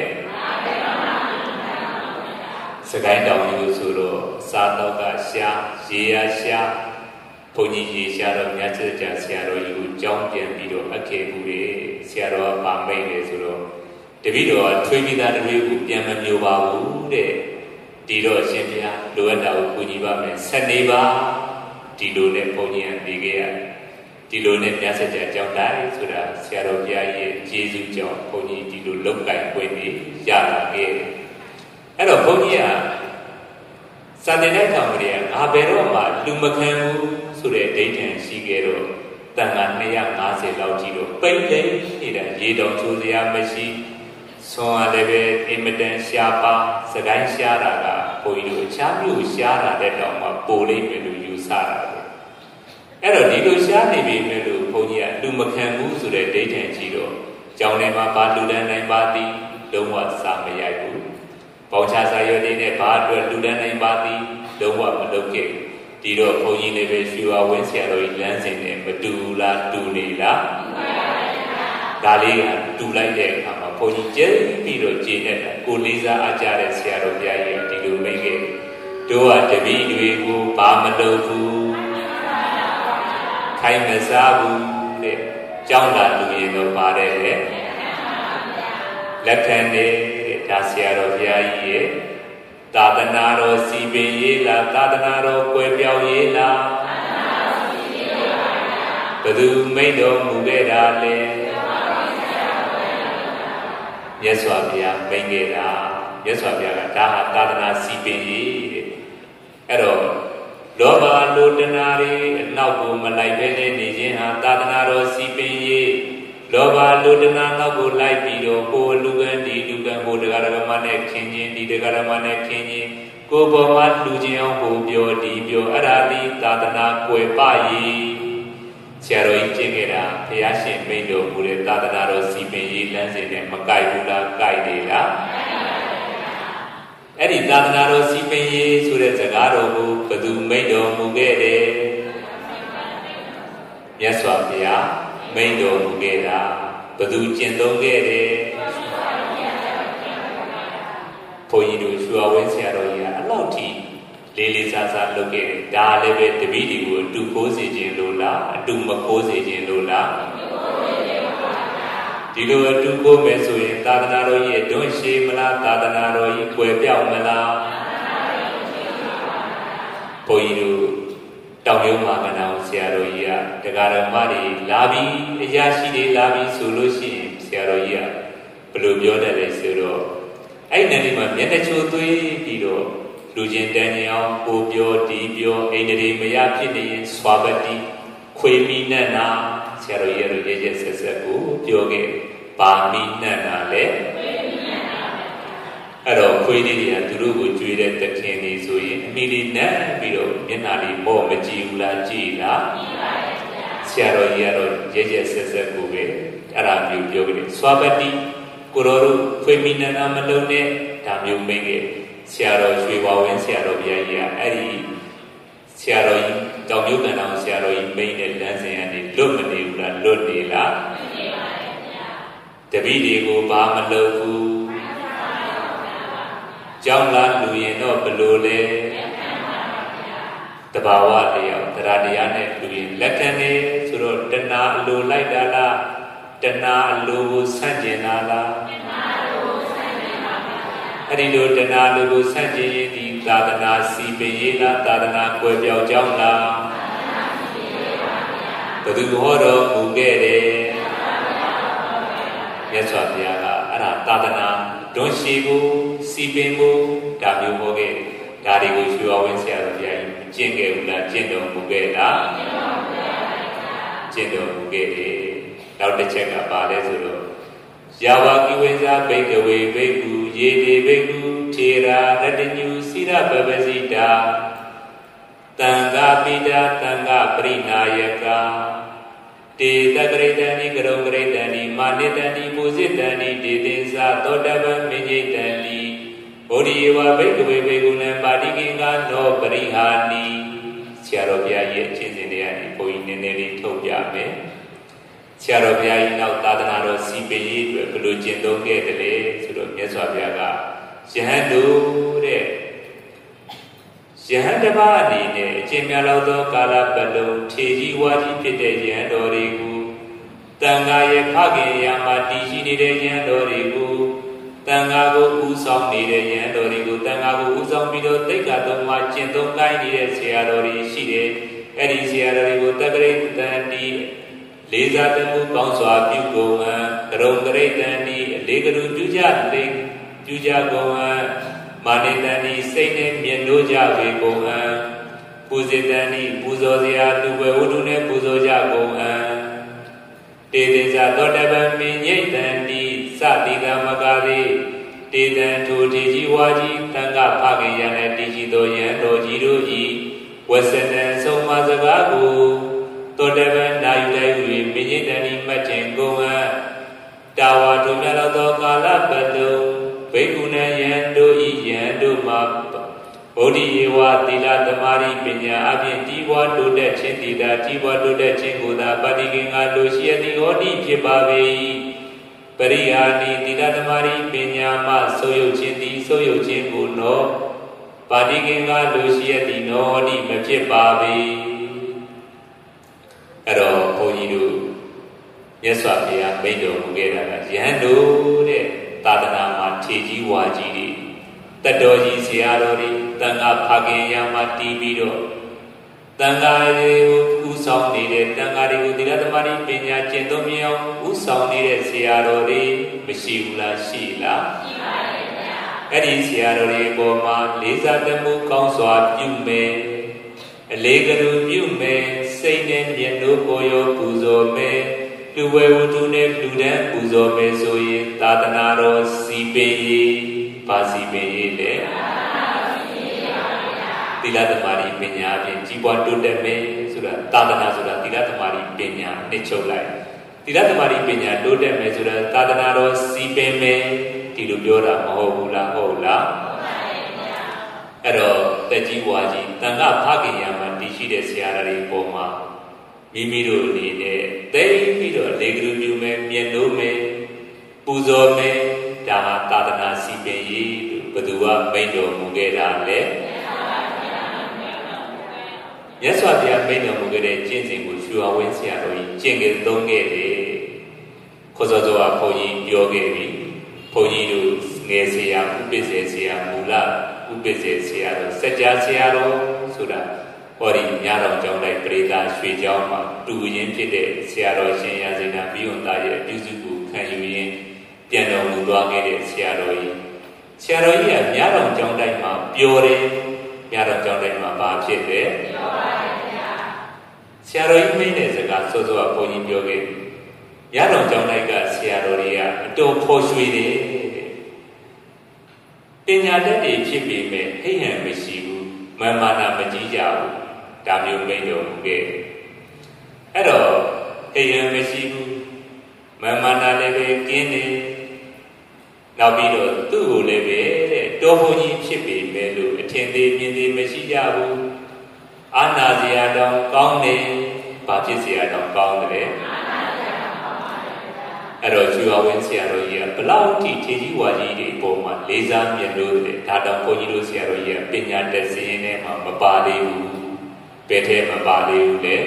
စကိုင်းတောင်ကြီးဆိုတော့စားတော့ကရှားရေရရှားဘုန်းကြီးရေရှားတော့မြတ်စွာဘုရားဆရာတော်ကြီးကိုကြောင်းပြန်ပြီးတော့အခေဘူးလေဆရာတော်ကပါမိတ်လေဆိုတော့တပည့်တော်ထွေးပြီးသားတပည့်ကိုပြန်မမျိုးပါဘူးတဲ့ဒီတော့အရှင်ဘုရားလိုအပ်တာကိုကူညီပါမယ်ဆက်နေပါဒီလိုနဲ့ဘုန်းကြီးကနေခဲ့ရတယ်ဒီလိုနဲ့မြတ်စွာဘုရားကြောင်းတိုင်းဆိုတာဆရာတော်ဘုရားရဲ့ကျေးဇူးကြောင့်ဘုန်းကြီးဒီလိုလောက်ကင်ပွင့်ပြီးရလာခဲ့အဲ့တော့ဘုန်းကြီးကစာတင်တဲ့ထောင်ကလေးကငါဘယ်တော့မှလူမခံဘူးဆိုတဲ့ဒိဋ္ဌံရှိခဲ့တော့တန်ခါ250လောက်ကြီးတော့ပိတ်လိမ့်နေတာရေတော်ချိုးစရာမရှိဆွမ်းရလည်းပဲအင်မတန်ရှားပါစကိုင်းရှားတာကဘုန်းကြီးတို့အခြားမျိုးရှားတာတဲ့တောင်မှပိုလိမ့်မယ်လို့ယူဆတာပဲအဲ့တော့ဒီလိုရှားနေပြီမဲ့လို့ဘုန်းကြီးကလူမခံဘူးဆိုတဲ့ဒိဋ္ဌံကြီးတော့ကျောင်းထဲမှာဘာလူတန်းနိုင်ပါသည်လုံးဝစာမရိုက်ဘူးပေါချစာရွက်တွေနဲ့ဘာအတွက်လူတန်းနိုင်ပါသည်လုံးဝမလုပ်ခဲ့ဒီတော့ဘုန်းကြီးလည်းပဲရွှေဝဝင်းဆရာတော်ကြီးလမ်းစဉ်နဲ့မတူလားတူနေလားဒါလေးကတူလိုက်တဲ့အခါမှာဘုန်းကြီးကျဲပြီးတော့ကျေနေတာကိုလေးစားအားကြတဲ့ဆရာတော်ဘုရားကြီးဒီလိုမိတ်ခဲ့တို့ကတပည့်တွေကိုဘာမလုပ်ဘူးခိုင်းမစားဘူးတဲ့ကြောင်းလာလူရင်တော့ပါတယ်လေလက်ခံတယ်ဒါဆရာတော်ဘုရားကြီးရဲ့သာသနာတော်စီပင်ရေးလားသာသနာတော်ကွယ်ပြောင်းရေးလားဘယ်သူမိန့်တော်မူခဲ့တာလဲမြတ်စွာဘုရားမိန့်ခဲ့တာမြတ်စွာဘုရားကဒါဟာသာသနာစီပင်ရေးတဲ့အဲ့တော့လောဘလိုတဏှာတွေအနောက်ကိုမလိုက်ဘဲနဲ့နေခြင်းဟာသာသနာတော်စီပင်ရေးလောဘလိုတဏှာနောက်ကိုလိုက်ပြီးတော့ကိုလူကံဒီလူကံဟိုတရားဓမ္မနဲ့ခင်ခြင်းဒီတရားဓမ္မနဲ့ခင်ခြင်းကိုပေါ်မှာလူချင်းအောင်ဟိုပြောဒီပြောအဲ့ဒါဒီသာသနာကွယ်ပရေးဆရာတော်ကြီးကျင့်ခဲ့တာဘုရားရှင်မိန့်တော်မူတဲ့သာသနာတော်စီပင်ရေးလမ်းစဉ်နဲ့မကိုက်ဘူးလားကိုက်နေလားအဲ့ဒီသာသနာတော်စီပင်ရေးဆိုတဲ့စကားတော်ကိုဘယ်သူမိန့်တော်မူခဲ့တယ်မြတ်စွာဘုရားမိန့်တော်မူခဲ့တာဘယ်သူကျင့်သုံးခဲ့တယ်ဘုန်းကြီးတို့ရွှေဝင်းဆရာတော်ကြီးကအလောက်ထိလေးလေးစားစားလုပ်ခဲ့တယ်ဒါလည်းပဲတပည့်တွေကိုအတူခိုးစေခြင်းလို့လားအတူမခိုးစေခြင်းလို့လားဒီလိုအတူခိုးမယ်ဆိုရင်သာသနာတော်ကြီးအတွန်းရှိမလားသာသနာတော်ကြီးကွယ်ပြောက်မလားဘုန်းကြီးတို့တောင်ရုံမာကနာဆရာတော်ကြီးကတရားတော်မတွေလာပြီးအရာရှိတွေလာပြီးဆိုလို့ရှိရင်ဆရာတော်ကြီးကဘယ်လိုပြောတတ်လဲဆိုတော့အဲ့ဒီနေ့မှာမျက်နှာချိုးသွေးပြီးတော့လူချင်းတန်နေအောင်ကိုပြောဒီပြောအိန္ဒြေမရဖြစ်နေရင်စွာပတိခွေမိနတ်နာဆရာတော်ကြီးရဲ့ရဲရဲဆက်ဆက်ကိုပြောခဲ့ပါမိနတ်နာလေအဲ့တော့ခွေးလေးတွေကသူတို့ကိုကြွေးတဲ့တခင်တွေဆိုရင်အမိလေးနတ်ပြီးတော့မျက်နှာလေးမော့မကြည့်ဘူးလားကြည့်လားဆရာတော်ကြီးကတော့ရဲရဲဆက်ဆက်ကိုပဲအဲ့ဒါမျိုးပြောခဲ့စွာပတိကိုတော်တို့ခွေမိနတ်နာမလုံးနဲ့ဒါမျိုးမိတ်ခဲ့ဆရာတော်ရွှေဝဝင်းဆရာတော်ဘုရားကြီးကအဲ့ဒီဆရာတော်ကြီးတောင်မြုပ်ကန်တော်ဆရာတော်ကြီးမိန်တဲ့လမ်းစဉ်ကနေလွတ်မနေဘူးလားလွတ်နေလားမနေပါဘူးဗျာတပည့်တွေကိုဘာမလုပ်ဘူးကြောင်းလားလူရင်တော့ဘလို့လဲတဘာဝတရားတရားတရားနဲ့လူရင်လက်ခံနေဆိုတော့တဏှာအလိုလိုက်တာလားတဏှာအလိုကိုဆန့်ကျင်တာလားအဲ့ဒီလိုတဏှာလူကိုဆန့်ကျင်ရင်ဒီသာသနာစီပင်ရေးလားသာသနာကွယ်ပြောက်ကြောင်းလားဘယ်သူဟောတော်မူခဲ့တယ်မြတ်စွာဘုရားကအဲ့ဒါသာသနာတွန်းရှိကိုစီပင်ကိုဒါမျိုးဟောခဲ့ဒါတွေကိုရွှေဝင်းဆရာတော်ဘုရားကြီးကျင့်ခဲ့ဘူးလားကျင့်တော်မူခဲ့လားကျင့်တော်မူခဲ့တယ်နောက်တစ်ချက်ကပါလဲဆိုတော့ယာဝကိဝိဇာဘိကဝေဘိက္ခုယေတိဘိက္ခုထေရာရတညုစိရပပစိတာတံဃာပိတာတံဃာပရိနာယကတေတဂရိတံဤကရုံဂရိတံဤမာနိတံဤပူဇိတံဤတေတေသသောတပံမိညိတံဤဗောဓိဝဘိကဝေဘိက္ခုနံပါတိကိငါနောပရိဟာနိဆရာတော်ဘုရားရဲ့အချင်းချင်းတွေကနေဘုန်းကြီးနည်းနည်းလေးထုတ်ပြမယ်ဆရာတော်ဘုရားကြီးနောက်သာသနာတော်စီပင်ရေးအတွက်ဘယ်လိုကျင့်သုံးခဲ့တယ်လဲဆိုတော့မြတ်စွာဘုရားကယဟန်တို့တဲ့ယဟန်တစ်ပါးအနေနဲ့အကျင့်များလောက်သောကာလပတ်လုံးထေကြီးဝါကြီးဖြစ်တဲ့ယဟန်တော်တွေကိုတန်ဃာရဲ့ဖခင်ရာမှာတည်ရှိနေတဲ့ယဟန်တော်တွေကိုတန်ဃာကိုဥဆောင်နေတဲ့ယဟန်တော်တွေကိုတန်ဃာကိုဥဆောင်ပြီးတော့တိတ်ကသုံးပါကျင့်သုံးကိုင်းနေတဲ့ဆရာတော်တွေရှိတယ်အဲ့ဒီဆရာတော်တွေကိုတက္ကရိတန်တီလေးစားတမှုကောင်းစွာပြုကုန်ဟံကရုံကရိတန်ဤအလေးကလူပြုကြကုန်ဟံမာနိတန်ဤစိတ်နဲ့မြင်လို့ကြပေကုန်ဟံပူဇေတန်ဤပူဇော်စရာလူပဲဝတ္ထုနဲ့ပူဇော်ကြကုန်ဟံတေတေဇာသောတပံမိညိတန်ဤစတိကမကာတိတေတံထိုထေကြီးဝါကြီးတန်ခဖခင်ရနဲ့တည်ရှိသောယံတော်ကြီးတို့ဤဝဆနံဆုံးမစကားကိုသောတပန်နာယူလိုက်၍မိညိတန်ဤမှတ်ခြင်းကုန်ဟံတာဝါတို့မြတ်သောကာလပတ်လုံးဘိက္ခုနယံတို့ဤယံတို့မှာဗောဓိယေဝသီလသမารိပညာအပြင်ကြီးပွားတိုးတက်ခြင်းတည်တာကြီးပွားတိုးတက်ခြင်းကိုသာပฏิကင်္ဂါလိုရှိသည့်ဟောတိဖြစ်ပါ၏ပရိယာတိသီလသမารိပညာမှဆိုယုတ်ခြင်းသည်ဆိုယုတ်ခြင်းကိုနောပါတိကင်္ဂါလိုရှိသည့်နောဟောတိမဖြစ်ပါ၏အဲ့တော့ဘုန်းကြီးတို့မြတ်စွာဘုရားမိန့်တော်မူခဲ့တာကယဟန်တို့တဲ့သာသနာမှာထေကြီးဝါကြီးတွေတတော်ကြီးဆရာတော်တွေတန်ခါဖခင်ရမှာတည်ပြီးတော့တန်ခါတွေကိုဥဆောင်နေတဲ့တန်ခါတွေကိုသီလသမารိပညာကျင့်သုံးမြအောင်ဥဆောင်နေတဲ့ဆရာတော်တွေမရှိဘူးလားရှိလားရှိပါတယ်ဗျာအဲ့ဒီဆရာတော်တွေအပေါ်မှာလေးစားတမှုကောင်းစွာပြုမယ်အလေးကလူပြုမယ်စိတ်နဲ့မျက်နှာကိုရောပူဇော်မယ်လူဝဲဝတ္ထုနဲ့လူတန်းပူဇော်မယ်ဆိုရင်သာသနာတော်စီပင်ရေးပါစီပင်ရေးလေသီလသမารိပညာဖြင့်ကြီးပွားတိုးတက်မယ်ဆိုဆိုတာသာသနာဆိုတာသီလသမารိပညာနှစ်ချုပ်လိုက်သီလသမารိပညာတိုးတက်မယ်ဆိုတာသာသနာတော်စီပင်မယ်ဒီလိုပြောတာမဟုတ်ဘူးလားဟုတ်လားအဲ့တော့တက်ကြီးဝါကြီးတန်ခါဖခင်ရမှာတည်ရှိတဲ့ဆရာတော်တွေပုံမှာမိမိတို့အနေနဲ့သိပြီးတော့လေကလူပြူမယ်မြင်လို့မယ်ပူဇော်မယ်ဒါဟာသာသနာစီပင်ရေးဘသူကမိန့်တော်မူခဲ့တာလဲမြတ်စွာဘုရားမိန့်တော်မူခဲ့တဲ့ကျင့်စဉ်ကိုရွှေဝင်းဆရာတော်ကြီးကျင့်ခဲ့သုံးခဲ့တယ်ခေါ်စောစောကဘုန်းကြီးပြောခဲ့ပြီဘုန်းကြီးတို့ငယ်ဆရာဥပ္ပစေဆရာမူလဥပ္ပစေဆရာတော်စัจ जा ဆရာတော်ဆိုတာဟောဒီမြတ်တော်ကျောင်းတိုင်းပရိသရွှေကျောင်းမှာတူရင်းဖြစ်တဲ့ဆရာတော်ရှင်ရာဇိနာဘိယွန်သားရဲ့အပြုစုကိုခံယူရင်းပြန်တော်မူသွားခဲ့တဲ့ဆရာတော်ကြီးဆရာတော်ကြီးကမြတ်တော်ကျောင်းတိုင်းမှာပျော်တယ်မြတ်တော်ကျောင်းတိုင်းမှာဘာဖြစ်လဲပျော်ပါတယ်ဗျာဆရာတော်ကြီးမိန့်တဲ့စကားစောစောကဘုန်းကြီးပြောခဲ့မြတ်တော်ကျောင်းတိုင်းကဆရာတော်တွေကအတော်ဖော်ရွှေတယ်ပညာတတ်တွေဖြစ်ပေမဲ့ဟိဟန်မရှိဘူးမာမာနာမကြီးကြဘူးဒါမျိုးမိန့်တော်မူခဲ့အဲ့တော့ဟိဟန်မရှိဘူးမာမာနာလည်းပဲကင်းတယ်နောက်ပြီးတော့သူ့ကိုလည်းပဲတဲ့တော်ဘုန်းကြီးဖြစ်ပေမဲ့လို့အထင်သေးမြင်သေးမရှိကြဘူးအာနာစရာတောင်ကောင်းတယ်ဘာဖြစ်စရာတောင်ကောင်းတယ်အဲ့တော့ရွှေဝင်းဆရာတော်ကြီးကဘလောက်ထိထေကြီးဝါကြီးတွေပုံမှာလေးစားမြတ်လို့တဲ့ဒါတောင်ဘုန်းကြီးတို့ဆရာတော်ကြီးကပညာတတ်စင်းထဲမှာမပါသေးဘူးဘယ်ထဲမပါသေးဘူးလဲ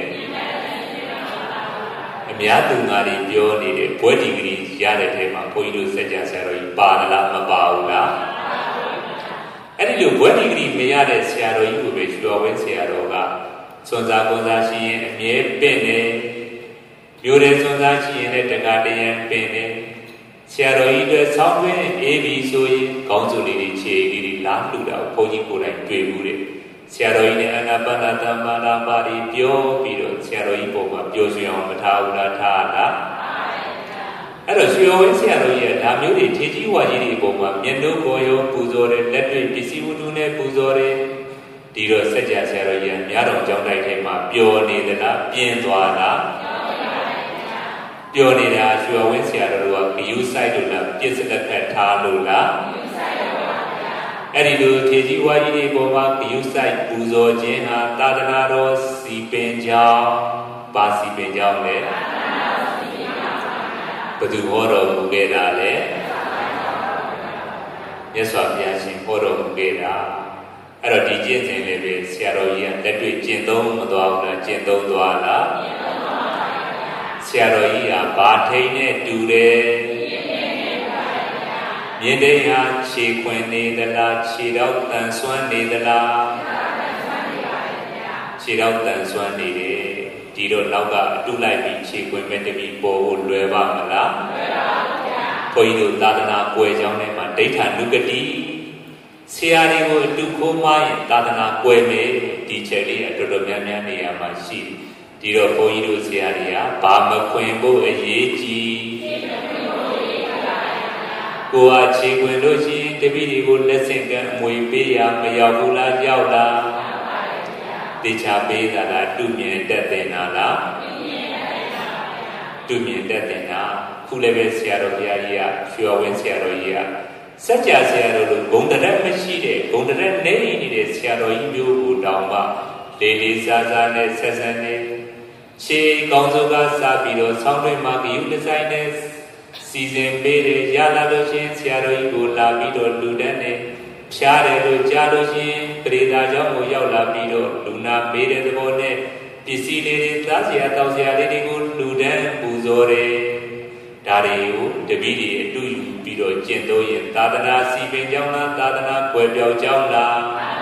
အများသူငါတွေပြောနေတဲ့ဘွဲဒီဂရီရတဲ့ထဲမှာဘုန်းကြီးတို့စัจ जा ဆရာတော်ကြီးပါလားမပါဘူးလားအဲ့ဒီလိုဘွဲဒီဂရီမရတဲ့ဆရာတော်ကြီးကိုပဲရွှေဝင်းဆရာတော်ကစွန်စားကွန်စားရှိရင်အမြဲပင့်နေမျိုးတဲ့စွန်စားရှိရင်လည်းတကားတရံပင့်နေဆရာတော်ကြီးတွေဆောင်းတွင်းအေးပြီးဆိုရင်ကောင်းစုလေးတွေခြေကြီးတွေလာလှူတာဘုန်းကြီးကိုယ်တိုင်တွေ့ဘူးတဲ့ဆရာတော်ကြီးနဲ့အာနာပါနသမ္မာနာပါရီပြောပြီးတော့ဆရာတော်ကြီးပုံမှာပြောရွှေအောင်မထားဘူးလားထားလားအဲ့တော့ရွှေဝင်းဆရာတော်ကြီးကဒါမျိုးတွေထေကြီးဝါကြီးတွေပုံမှာမျက်နှုတ်ပေါ်ရောပူဇော်တယ်လက်တွေ့ပစ္စည်းဝတ္ထုနဲ့ပူဇော်တယ်ဒီတော့စัจ जा ဆရာတော်ကြီးကမြတ်တော်ကျောင်းတိုက်ထဲမှာပျော်နေသလားပြင်းသွားလားပျော်နေတာရွှေဝင်းဆရာတော်ကဂယုဆိုင်လို့လားပြစ်စလက်ဖက်ထားလို့လားအဲ့ဒီလိုထေကြီးဝါကြီးတွေပေါ်မှာဂယုဆိုင်ပူဇော်ခြင်းဟာသာသနာတော်စီပင်ကြောင်းပါစီပင်ကြောင်းလေဘယ်သူဟောတော်မူခဲ့တာလဲမြတ်စွာဘုရားရှင်ဟောတော်မူခဲ့တာအဲ့တော့ဒီကျင့်စဉ်လေးပဲဆရာတော်ကြီးကလက်တွေ့ကျင့်သုံးမသွားဘူးလားကျင့်သုံးသွားလားဆရာတော်ကြီးကဘာထိန်နဲ့တူတယ်မြင်တဲ့ဟာခြေခွင်နေသလားခြေတော့တန်ဆွမ်းနေသလားခြေတော့တန်ဆွမ်းနေတယ်ဒီတော့နောက်ကအတုလိုက်ပြီးခြေခွင်မဲ့တပြီးပေါ်ဖို့လွယ်ပါမလားလွယ်ပါဘူးဗျာဘုန်းကြီးတို့သာသနာကွယ်ကြောင်းထဲမှာဒိဋ္ဌာနုကတိဆရာတွေကိုအတူခိုးမှရင်သာသနာကွယ်မယ်ဒီချက်လေးအတော်တော်များများနေရာမှာရှိဒီတော့ဘုန်းကြီးတို့ဆရာတွေကဘာမခွင်ဖို့အရေးကြီးကိုယ်ဟာခြေခွင်လို့ရှိရင်တပည့်တွေကိုလက်ဆင့်ကမ်းအမွေပေးရမရောက်ဘူးလားရောက်လားတေချာပေးတာလားတုမြင်တတ်တယ်နာလားတုမြင်တတ်တယ်နာခုလည်းပဲဆရာတော်ဘုရားကြီးကရွှေဝင်းဆရာတော်ကြီးကစัจ जा ဆရာတော်လိုဂုဏ်တရက်မရှိတဲ့ဂုဏ်တရက်နေနေတဲ့ဆရာတော်ကြီးမျိုးကိုတောင်မှလေးလေးစားစားနဲ့ဆက်ဆက်နဲ့ခြေကောင်းစိုးကစားပြီးတော့ဆောင်းတွင်မှာဂယုဒီဇိုင်းနဲ့စီစဉ်ပေးတယ်ရလာလို့ချင်းဆရာတော်ကြီးကိုလာပြီးတော့လူတန်းနဲ့ဖြားတယ်လို့ကြားလို့ချင်းပရိသတ်ကျောင်းကိုရောက်လာပြီးတော့လူနာပေးတဲ့သဘောနဲ့ပစ္စည်းလေးတွေသားစရာတောက်စရာလေးတွေကိုလူတန်းပူဇော်တယ်ဒါတွေကိုတပည့်တွေအတူယူပြီးတော့ကျင့်သုံးရင်သာသနာစီပင်ကျောင်းလားသာသနာကွယ်ပြောက်ကျောင်းလား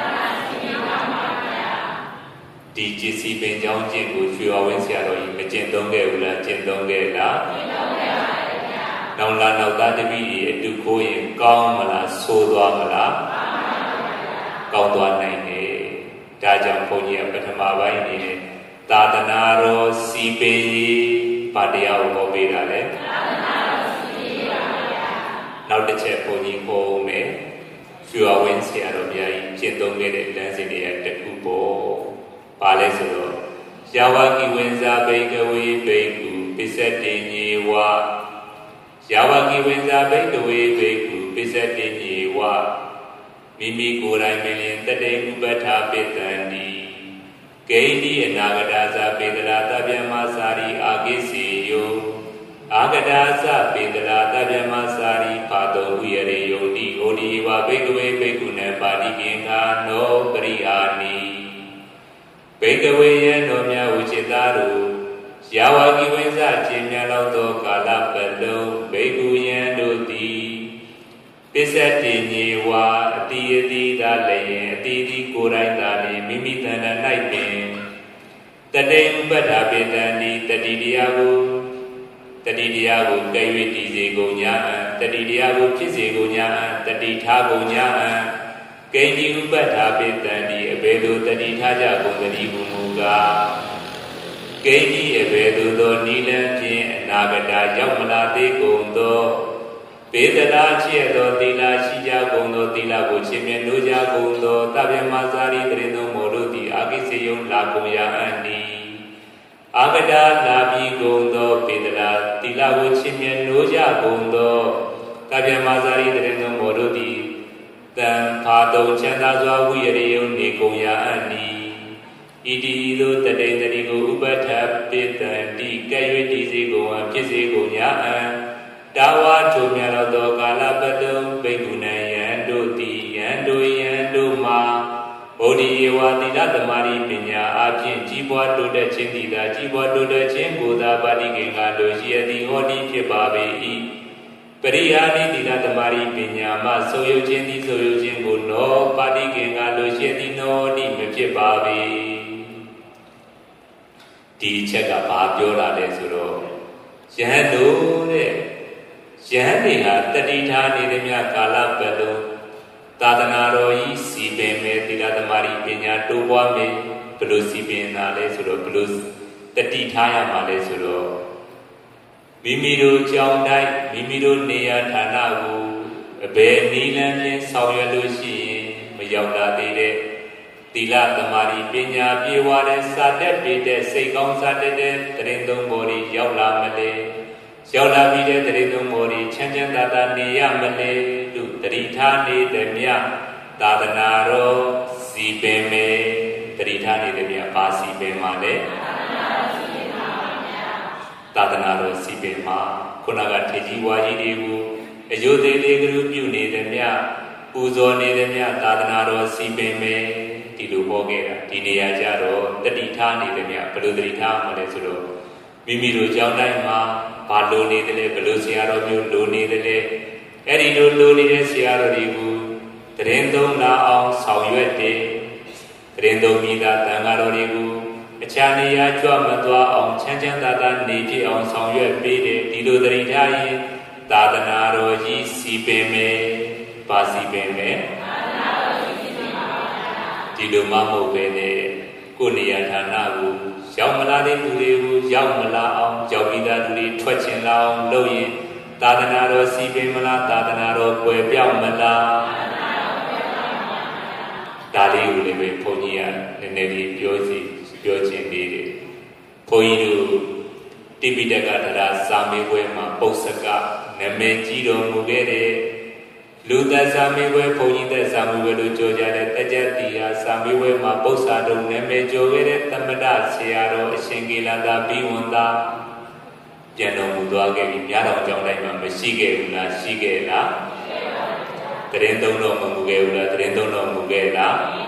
ဒီကျစီပင်ကျောင်းကျင့်ကိုရွှေဝင်းဆရာတော်ကြီးမကျင့်သုံးခဲ့ဘူးလားကျင့်သုံးခဲ့လားကျင့်သုံးခဲ့ပါတယ်ဗျာနောက်လာနောက်သားတပည့်တွေအတူခိုးရင်ကောင်းမလားဆိုးသွားမလားကောင်းသွားနိုင်တယ်ဒါကြောင့်ဘုန်းကြီးကပထမပိုင်းနေတယ်သာသနာတော်စီပင်ဘာတရားကိုဟောပေးတာလဲသာသနာတော်စီပင်ပါဗျာနောက်တစ်ချက်ဘုန်းကြီးဟောမယ်ရွှေဝင်းဆရာတော်ဘုရားကြီးကျင့်သုံးခဲ့တဲ့လမ်းစဉ်တွေကတခုပေါ့ပါလဲဆိုတော့ Yawaki wenza bakeaway baku, Pisatini wa. Yawaki wenza bakeaway baku, Pisatini wa. Mimi Kurai million the day Mubata Pitandi. Kaidi and Agadaza Pedra Tabiamasari Agisi yo. Agadaza Pedra Tabiamasari Pato Uyare Yodi Odiwa Bakeaway Bakuna Badi Kinga no Priani. Bakeaway no Mia Uchitaru, Yawaki Wenza Chimyalo Kala Pelo, Bakuyan do di Pisatini wa Adi Dale, Adi Kurai Dale, Mimitana Nightbin. The name Badabitani, Tadidiago, Kaiwi Tizigonya, Tadidiago Tizigonya, Taditagonya. Kaidi Badabitani, Abedo Taditaja Gungadi Gumuga. Kaidi Abedo Nilanji, Nagada Yamala de Gundo. Pedala Chiedo, Dila Shija Gundo, Dila Guchimian Luja Gundo, Tabiamazari, Trino Morudi, Agisium Laguya Andi. Agada Labi Gundo, Pedala, Dila Guchimian Luja Gundo, Tabiamazari, Trino Morudi. Then Pado Chandazwa Uyarium Nikoya Andi. Idido Tadenigo Ubata Pitan, Di Kayu Dizigo and Pisigo Yaan. Dawa to Melado Galabado, Beguna, Yando, Yando Ma, Odi Wadida, the Mari Pina, Abjin, Jibwa to the Chindida, Jibwa to the Chimbuda, Badiginga, Dosia, the Odi Chibabe. Periani dina tamari pinya ma soyo chindi soyo chimbu no padi kenga lo chindi no di mepye babi. Di cheka ba pyo la le so ro yahan do de yahan ni ha tati tha ni de mya kala palo tadana ro yi si pe me dina tamari pinya to bwa me blo si pe na le so ro blo tati tha ya ma le so ro Mimido Joundai, Mimido Nea Tanago, a bear Nilan, Sawya Lucy, Mayauda de Tila, the Mari Pina, Piware, Sade, Pite, Sekon Sade, Trendon Mori, Yaula Male, Shaula Vide, Trendon Mori, Chanjan Dada Nea Male, Tritani, the Mia, Tadanaro, Sipeme, Tritani, the Mia, Pasi Pemale. Tadanaro Sipema, Kunaga Tejiwa Yidibu, a Yode Legru Puni, the Mia, Uzoni, the Mia, Tadanaro Sipeme, Tidu Bogera, Tinia Jaro, the Ditani, the Mia, Peludrita, Malesuro, Mimiru Jaundaima, Padoni, the Pelusiaro, Luni, the Erido Luni, the Siaro Ribu, Trendo La, Sauyete, Trendo Mida, Tangaro Ribu. Chania Jomadwa on Chanjan Dada Niji on Songye Bede, Dido Daritai, Dadanaro Yi Sipeme, Pasipeme, Dido Mamu Bene, Kunia Tanagu, Xiaomalade Durebu, Yaumala on Jovida Duri, Twachin Lao, Loyin, Dadanaro Sipemala, Dadanaro Puebiamala, Dali Ulebe Ponia, Nedi Yosi. Poidu Tibidagada Sami Wema Posaka Nemejido Mugere Luda Sami We Poida Sami Welu Joja Tajatia Sami Wema Posado Nemejo Tamada Siaro Shingilanda Biwanda Jano Muduage Yano Jona Mashige Ula Shigela Trendo no Mugela Trendo no Mugela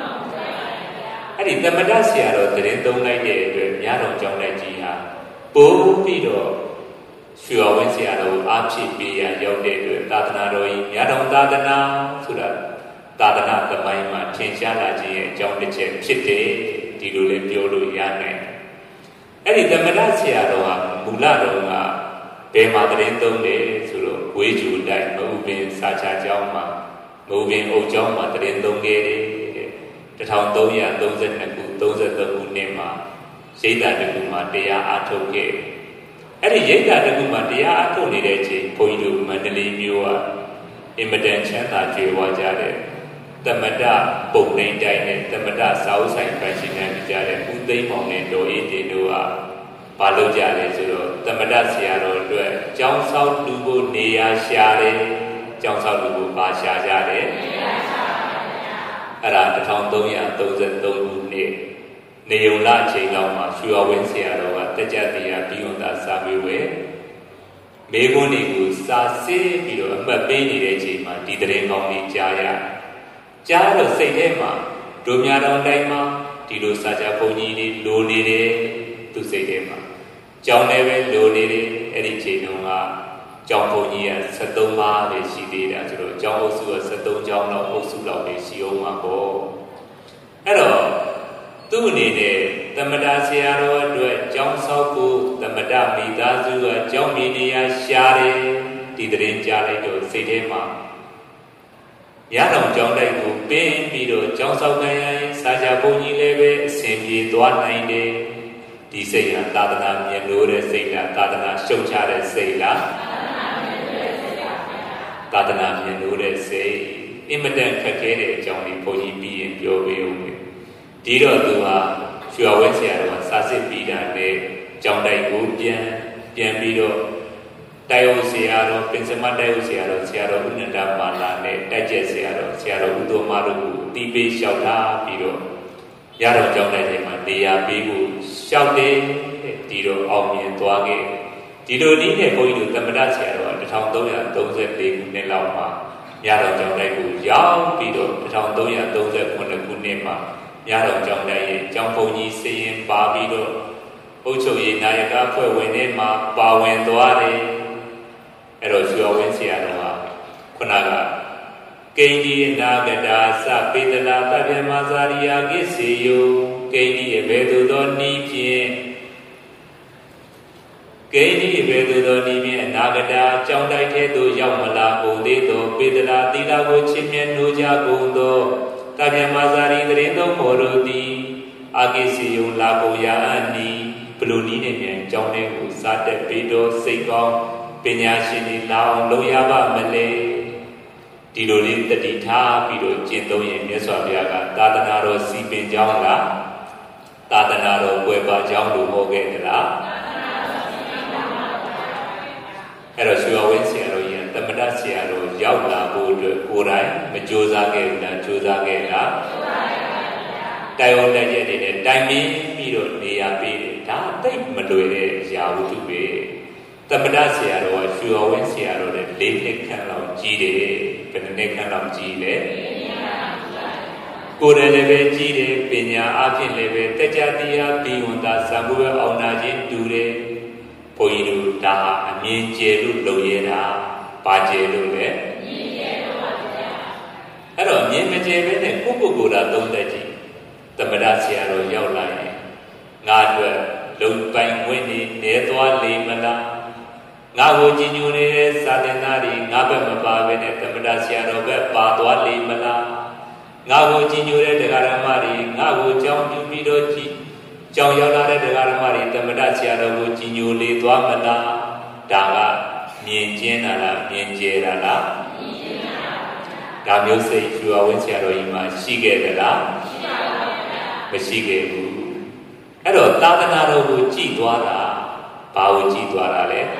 the Madasiaro, the Rendo Night, Yano John Nigeria, Bo Pido, Shuawensiano, Archie B. and Yode, Tadanaro, Yano Dadana, Suda, Tadana, the Maima, Chinchalaji, John the Chip, Chite, Tidule Piolo Yane. Eddie the Madasiaro, Mularo, Pema the Rendo de Suro, Wiju, like moving Sacha Jama, moving Ojama, the Rendo Gede. The town Doya, those are the Unema, Seda de Gumatea Atoke. At the Yeda de Gumatea Atone, Poidu, Mandeli Mua, Immaten Chanta, Jewajade, သမတပုံနေတိုင်းနဲ့သမတစာအုပ်ဆိုင်ပိုင်ရှင်များကြတဲ့ဦးသိန်းမောင်နဲ့ဒေါ်အေးတင်တို့ကဘာလုပ်ကြလဲဆိုတော့သမတဆရာတော်အတွက်ကျောင်းဆောက်လူဖို့နေရာရှာတယ်ကျောင်းဆောက်လူဖို့ပါရှာကြတယ်အဲ့ဒါ1333ခုနှစ်နေုံလအချိန်လောက်မှာရွှေဝင်းဆရာတော်ကတက်ကြတရားပြီးဝန်သာစာပေဝဲမေခွန်းတွေကိုစာစစ်ပြီးတော့အမှတ်ပေးနေတဲ့အချိန်မှာဒီသတင်းကောင်းလေးကြားတော့စိတ်ထဲမှာတို့များတော်တိုင်းမှာဒီလိုစာကြဘုန်းကြီးတွေလိုနေတယ်သူစိတ်ထဲမှာကျောင်းလည်းပဲလိုနေတယ်အဲ့ဒီချိန်တုန်းကကျောင်းဘုန်းကြီးက73ပါးပဲရှိသေးတယ်ဆိုတော့ကျောင်းအုပ်စုက73ကျောင်းလောက်အုပ်စုလောက်ပဲရှိအောင်မှာပေါ့အဲ့တော့သူ့အနေနဲ့သမတဆရာတော်အတွက်ကျောင်းဆောက်ဖို့သမတမိသားစုကကျောင်းမြေနေရာရှာတယ်ဒီသတင်းကြားလိုက်တော့စိတ်ထဲမှာရတော်ကျောင်းတိုက်ကိုပင်းပြီးတော့ကျောင်းဆောက်နိုင်ရင်စာကြဘုန်းကြီးလည်းပဲအစဉ်ပြေသွားနိုင်တယ်ဒီစိတ်ဟာသာသနာမြတ်လို့တဲ့စိတ်လားသာသနာရှုံချတဲ့စိတ်လားသာသနာမြတ်လို့တဲ့စိတ်အင်မတန်ခက်ခဲတဲ့အကြောင်းလေးဘုန်းကြီးပြီးရင်ပြောပေးဦးမယ်ဒီတော့သူဟာရွှေဝဲဆရာတော်ကစာစစ်ပြီးတာနဲ့ကျောင်းတိုက်ကိုပြန်ပြီးတော့တိုင်အောင်ဆရာတော်ပင်စမတိုင်အောင်ဆရာတော်ဥနန္ဒမာလာနဲ့တိုက်ကျက်ဆရာတော်ဥသောမတို့ကိုတီးပေးလျှောက်ထားပြီးတော့ရတော်ကျောင်းတိုက်ထဲမှာနေရာပေးဖို့လျှောက်တယ်ဒီတော့အောင်မြင်သွားခဲ့ဒီလိုနည်းနဲ့ဘုန်းကြီးတို့သမတဆရာတော်က1334ခုနှစ်လောက်မှာရတော်ကျောင်းတိုက်ကိုရောက်ပြီးတော့1339ခုနှစ်မှာရတော်ကျောင်းတိုက်ရဲ့ကျောင်းဘုန်းကြီးစီရင်ပါပြီးတော့အုပ်ချုပ်ရေးနာယကဖွဲ့ဝင်တွေမှာပါဝင်သွားတယ်အဲ့တော့ရွှေဝင်းဆရာတော်ကခုနကကိန္ဒီနာဂတာသပေတလာတဗျမဇာရိယာကိစေယကိန္ဒီရဲ့ဘယ်သို့သောနည်းဖြင့်အနာဂတာကြောင်းတိုက်ထဲသို့ရောက်မလာကုန်သေးသောပေတလာသီလကိုချစ်မြတ်နိုးကြကုန်သောတဗျမဇာရိတရင်သောမော်တို့သည်အာကိစေယလာကုန်ရာအနီးဘလူနီးနဲ့မြန်ကြောင်းထဲကိုစားတက်ပြီးတော့စိတ်ကောင်းပညာရှင်တွေလာအောင်လုပ်ရပါမလဲဒီလိုလေးတတိထားပြီးတော့ကျင့်သုံးရင်မြတ်စွာဘုရားကသာသနာတော်စီပင်ကြောင်းလားသာသနာတော်ပွဲပါကြောင်းလို့ဟောခဲ့သလားအဲ့တော့ရွှေဝင်းဆရာတော်ကြီးကသမတဆရာတော်ရောက်လာဖို့အတွက်ကိုယ်တိုင်မကြိုးစားခဲ့ဘူးလားကြိုးစားခဲ့လားတိုင်အောင်တက်ရက်တွေနဲ့တိုင်ပြီးတော့နေရာပေးတယ်ဒါတိတ်မလွယ်တဲ့အရာဝတ္ထုပဲသမတဆရာတော်ကရွှေဝင်းဆရာတော်နဲ့၄နှစ်ခန့်လောက်ကြီးတယ်ဘယ်နှစ်ခန့်လောက်ကြီးလဲကိုယ်တိုင်လည်းပဲကြီးတယ်ပညာအဖြစ်လည်းပဲတကြတရားပြီးဝန်သာသံဃာ့အောင်နာခြင်းတူတယ်ဘုန်းကြီးတို့ဒါအမြင်ကျယ်လို့လုပ်ရတာပါကျယ်လို့လည်းမြင်ကျယ်လို့ပါဗျာအဲ့တော့မြင်မကျယ်ပဲနဲ့ကိုယ်တာသုံးသက်ကြည့်သမတဆရာတော်ရောက်လာရင်ငါအတွက်လုံပိုင်ဝင်နေသွားလေမလားငါ့ကိုကြည်ညိုနေတဲ့သာသနာ့တွေငါဘက်မပါဘဲနဲ့သမတဆရာတော်ဘက်ပါသွားလေမလားငါ့ကိုကြည်ညိုတဲ့တရားဓမ္မတွေငါ့ကိုကြောင်းပြပြီးတော့ကြောင်းရောက်လာတဲ့တရားဓမ္မတွေသမတဆရာတော်ကိုကြည်ညိုလေသွားမလားဒါကမြင်ကျင်းတာလားမြင်ကျဲတာလားမြင်ကျင်းတာပါဒါမျိုးစိတ်ရွှေဝင်းဆရာတော်ကြီးမှာရှိခဲ့သလားရှိပါပါဗျာမရှိခဲ့ဘူးအဲ့တော့သာသနာတော်ကိုကြည်သွားတာဘာကိုကြည်သွားတာလဲ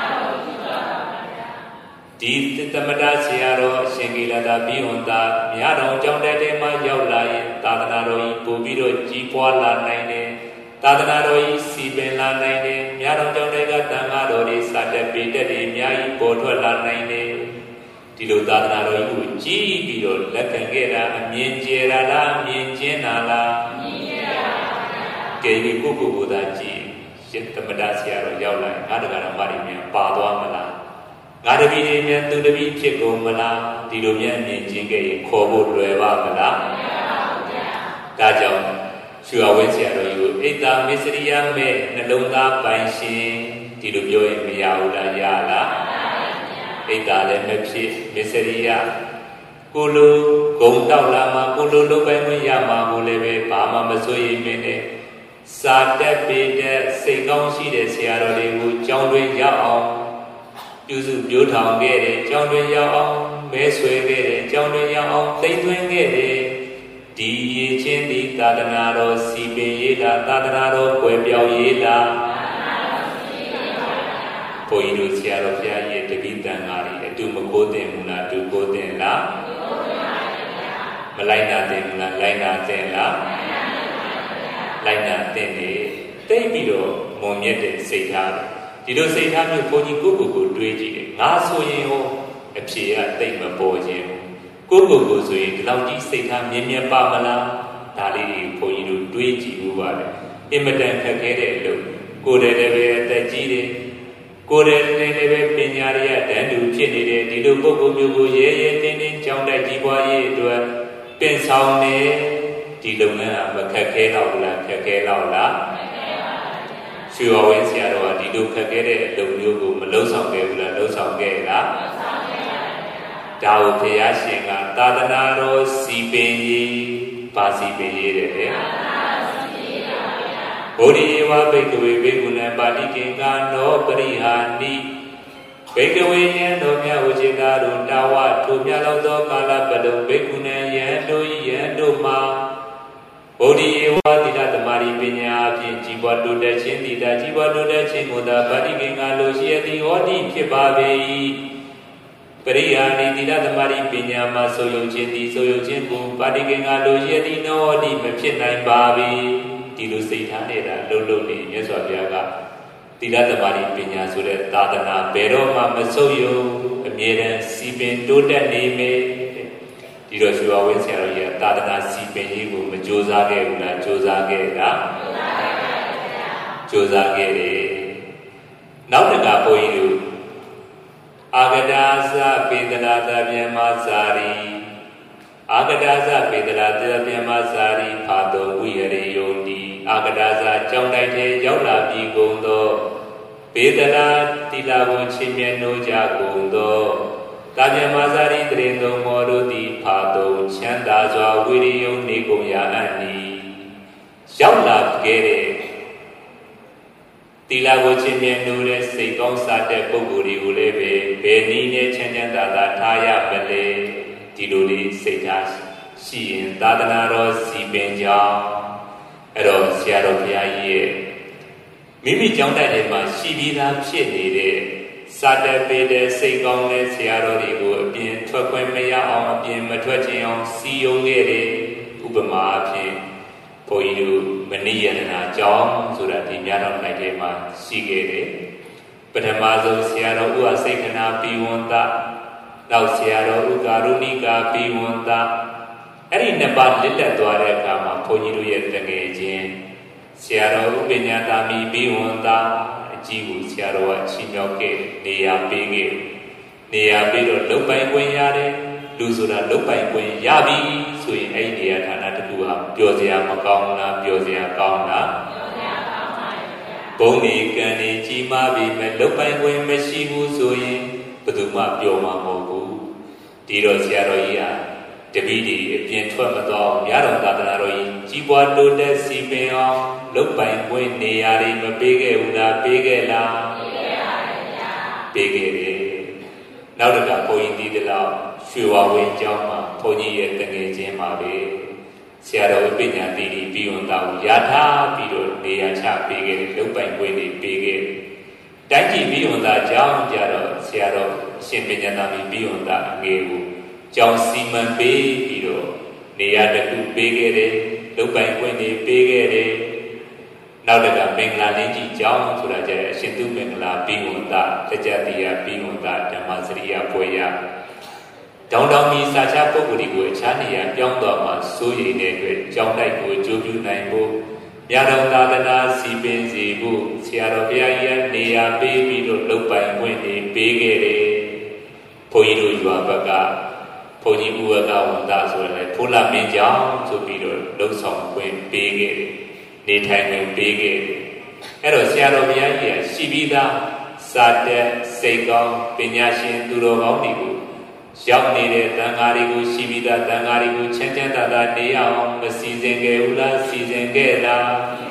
ဒီသမတဆရာတော်အရှင်ကိလသာပြီးဝန်သာမြတ်တော်ကျောင်းတိုက်ထဲမှာရောက်လာရင်သာသနာတော်ကြီးပို့ပြီးတော့ကြီးပွားလာနိုင်တယ်သာသနာတော်ကြီးစီပင်လာနိုင်တယ်မြတ်တော်ကျောင်းတိုက်ကတန်ခါတော်တွေစတက်ပေတက်တွေအများကြီးပေါ်ထွက်လာနိုင်တယ်ဒီလိုသာသနာတော်ကြီးကိုကြီးပြီးတော့လက်ခံခဲ့တာအမြင်ကျယ်တာလားအမြင်ကျင်းတာလားအမြင်ကျယ်တာပါဗျာကဲဒီကိုသာကြည်ရှင်သမတဆရာတော်ရောက်လာရင်ငါတရားတော်မတွေမြန်ပါသွားမလားငါတပည့်တွေမြန်သူတပည့်ဖြစ်ကုန်မလားဒီလိုမြန်မြင်ချင်းခဲ့ရင်ခေါ်ဖို့လွယ်ပါမလားမလွယ်ပါဘူးဗျာဒါကြောင့်ရွှေဝင်းဆရာတော်ကြီးကိုဣတ္တမစ္စရိယမဲ့နှလုံးသားပိုင်ရှင်ဒီလိုပြောရင်မရဘူးလားရလားဣတ္တလည်းမဖြစ်မစ္စရိယကိုလိုဂုံတောက်လာမှာကိုလိုလုပ်ပိုင်ခွင့်ရမှာကိုလည်းပဲဘာမှမစိုးရိမ်မင်းနဲ့စာတက်ပေတဲ့စိတ်ကောင်းရှိတဲ့ဆရာတော်တွေကိုကြောင်းတွင်ရောက်အောင်ပြုစုပြောထောင်ခဲ့တယ်ကြောင်းတွင်ရောက်အောင်မဲဆွဲခဲ့တယ်ကြောင်းတွင်ရောက်အောင်အောင်သိမ့်သွင်းခဲ့တယ်ဒီရည်ချင်းဒီသာသနာတော်စီပင်ရေးတာသာသနာတော်ကွယ်ပြောင်းရေးတာဘုန်းကြီးတို့ဆရာတော်ဘုရားရဲ့တပိတန်ဃာတွေအတူမကိုးတင်ဘူးလားအတူကိုးတင်လားမလိုက်နာတင်ဘူးလားလိုက်နာတင်လားလိုက်နာတင်နေတိတ်ပြီးတော့မုံမြတ်တဲ့စိတ်ထားဒီလိုစိတ်ထားမျိုးဘုန်းကြီးကိုတွေးကြည့်တယ်ငါဆိုရင်ဟောအဖြေကတိတ်မပေါ်ခြင်းကိုဆိုရင်ဒီလောက်ကြီးစိတ်ထားမြင်မြတ်ပါမလားဒါလေးတွေဘုန်းကြီးတို့တွေးကြည့်ဦးပါတယ်အင်မတန်ခက်ခဲတဲ့အလုပ်ကိုယ်တည်းလည်းပဲအသက်ကြီးတယ်ကိုယ်တည်းလည်းပဲပညာရည်တန်တူဖြစ်နေတယ်ဒီလိုပုဂ္ဂိုလ်မျိုးကိုရဲရဲတင်းတင်းကြောင်းတိုက်ကြီးပွားရေးအတွက်ပင်ဆောင်နေဒီလုပ်ငန်းကမခက်ခဲတော့ဘူးလားခက်ခဲတော့လားရွှေဝဝင်းဆရာတော်ကဒီလိုခက်ခဲတဲ့အလုပ်မျိုးကိုမလုပ်ဆောင်ခဲ့ဘူးလားလုပ်ဆောင်ခဲ့လားဒါကိုဘုရားရှင်ကသာသနာတော်စီပင်ကြီးပါစီပင်ရေးတယ်လေဘုရိဝဘိကဝေဘေကုဏပါဠိကင်္ဂနောပရိဟာနိဘိကဝေယံတော်မြတ်ဝจิตာတို့တာဝထိုမြတ်လောက်သောကာလပလုံဘေကုဏယံတို့မှာဗုဒ္ဓယေဝတိတသမารိပညာအဖြင့်ជីវတိုးတက်ခြင်းတိတာជីវတိုးတက်ခြင်းကိုသာပါဠိကင်္ဂလိုရှိသည်ဟောတိဖြစ်ပါပေ၏ပရိယာနိတိတသမารိပညာမှာဆိုယုံခြင်းသည်ဆိုယုံခြင်းကိုပါဠိကင်္ဂလိုရှိသည်နောဟောတိမဖြစ်နိုင်ပါပေဒီလိုစိတ်ထားနေတာလုံးနေမြတ်စွာဘုရားကတိတသမารိပညာဆိုတဲ့သာသနာဘယ်တော့မှမဆုတ်ယုံအမြဲတမ်းစီပင်တိုးတက်နေမယ်ဒီတော့ရွှေဝဝင်းဆရာတော်ကြီးကသာသနာစီပင်ကြီးကိုမကြိုးစားခဲ့ဘူးလားကြိုးစားခဲ့လားကြိုးစားခဲ့တယ်နောက်တကဘုန်းကြီးတို့အာဂဒါသပေဒလာသဗျမစာရီအာဂဒါသပေဒလာသဗျမစာရီဖာတော်ဝိရရေယုန်ဒီအာဂဒါသကြောင်းတိုက်ထဲရောက်လာပြီးကုန်သောပေဒလာတိလာကိုချင်းမြတ်နိုးကြကုန်သောတာမြမစာရီတရင်သုံးမောတို့သည်ဖာတော်ချမ်းသာစွာဝိရိယုန်နေကုန်ရအံ့ဤရောက်လာခဲ့တဲ့တိလာကိုချင်းမြတ်နိုးတဲ့စိတ်ကောင်းစားတဲ့ပုဂ္ဂိုလ်တွေကိုလည်းပဲဘယ်နည်းနဲ့ချမ်းချမ်းသာသာထားရမလဲဒီလိုလေးစိတ်ထားရှိရင်သာသနာတော်စီပင်ကြောင်းအဲ့တော့ဆရာတော်ဘုရားကြီးရဲ့မိမိကြောင်းတိုက်ထဲမှာရှိပြီးသားဖြစ်နေတဲ့စာတပေတဲ့စိတ်ကောင်းတဲ့ဆရာတော်တွေကိုအပြင်ထွက်ခွင့်မရအောင်အပြင်မထွက်ခြင်းအောင်စီယုံခဲ့တယ်ဥပမာအဖြစ်ဘုန်းကြီးတို့မနိယတနာကြောင်းဆိုတာဒီများတော်နိုင်ထဲမှာရှိခဲ့တယ်ပထမဆုံးဆရာတော်ဥဟာစိတ်ခဏပြီးဝန်တာနောက်ဆရာတော်ဥကာရုဏိကာပြီးဝန်တာအဲ့ဒီနှစ်ပါးလစ်လက်သွားတဲ့အခါမှာဘုန်းကြီးတို့ရဲ့တငယ်ချင်းဆရာတော်ဥပညာသာမီပြီးဝန်တာအကြီးကိုဆရာတော်ကချီးမြှောက်ခဲ့နေရာပေးခဲ့နေရာပေးတော့လုတ်ပိုင်ခွင့်ရတယ်လူဆိုတာလုတ်ပိုင်ခွင့်ရပြီဆိုရင်အဲ့ဒီနေရာဌာနတစ်ခုဟာပျော်စရာမကောင်းလားပျော်စရာကောင်းလားဘုံဒီကံဒီကြီးမားပြီမဲ့လုတ်ပိုင်ခွင့်မရှိဘူးဆိုရင်ဘယ်သူမှပျော်မှာမဟုတ်ဘူးဒီတော့ဆရာတော်ကြီးဟာတပည့်ဒီအပြင်ထွက်မသွားမြတ်တော်သာသနာတော်ကြီးကြီးပွားတိုးတက်စီပင်အောင်လုတ်ပိုင်ခွင့်နေရာတွေမပေးခဲ့ဘူးလားပေးခဲ့လားပေးခဲ့တယ်နောက်တစ်ခါဘုန်းကြီးဒီလောက်ရွှေဝဝင်းကျောင်းမှာဘုန်းကြီးရဲ့တငယ်ချင်းပါပဲဆရာတော်ပညာသီရိပြီးဝန်တာကိုရထားပြီးတော့နေရာချပေးခဲ့တယ်လုတ်ပိုင်ခွင့်တွေပေးခဲ့တယ်တိုင်းပြည်ပြီးဝန်တာကျောင်းကြတော့ဆရာတော်ရှင်ပညာသားပြီးဝန်တာအငယ်ကိုကျောင်းစီမံပေးပြီးတော့နေရာတစ်ခုပေးခဲ့တယ်လုတ်ပိုင်ခွင့်တွေပေးခဲ့တယ်နောက်တကမင်္ဂလာလင်းကြီးကျောင်းဆိုတာကျတဲ့အရှင်သူမင်္ဂလာပြီးဝန်တာတကြတိယပြီးဝန်တာဓမ္မစရိယပွဲရတောင်တောင်မီစာချပုဂ္ဂိုလ်တွေကိုအခြားနေရာပြောင်းတော့မှစိုးရိမ်တဲ့အတွက်ကျောင်းတိုက်ကိုကြိုးပြုနိုင်ဖို့မြတ်တော်သာသနာစီပင်စီဖို့ဆရာတော်ဘုရားကြီးနေရာပေးပြီးတော့လုတ်ပိုင်ခွင့်တွေပေးခဲ့တယ်ဘုန်းကြီးတို့ရွာဘက်ကဘုန်းကြီးဥဝကဝန်တာဆိုရယ်ဖိုးလာမင်းကျောင်းဆိုပြီးတော့လှုပ်ဆောင်ခွင့်ပေးခဲ့တယ်နေထိုင်ခွင့်ပေးခဲ့တယ်အဲ့တော့ဆရာတော်ဘုရားကြီးရှိပြီးသားစာတက်စိတ်ကောင်းပညာရှင်သူတော်ကောင်းတွေကိုရောက်နေတဲ့သံဃာတွေကိုရှိပြီးသားသံဃာတွေကိုချမ်းချမ်းသာသာနေအောင်မစီစဉ်ခဲ့ဘူးလားစီစဉ်ခဲ့လား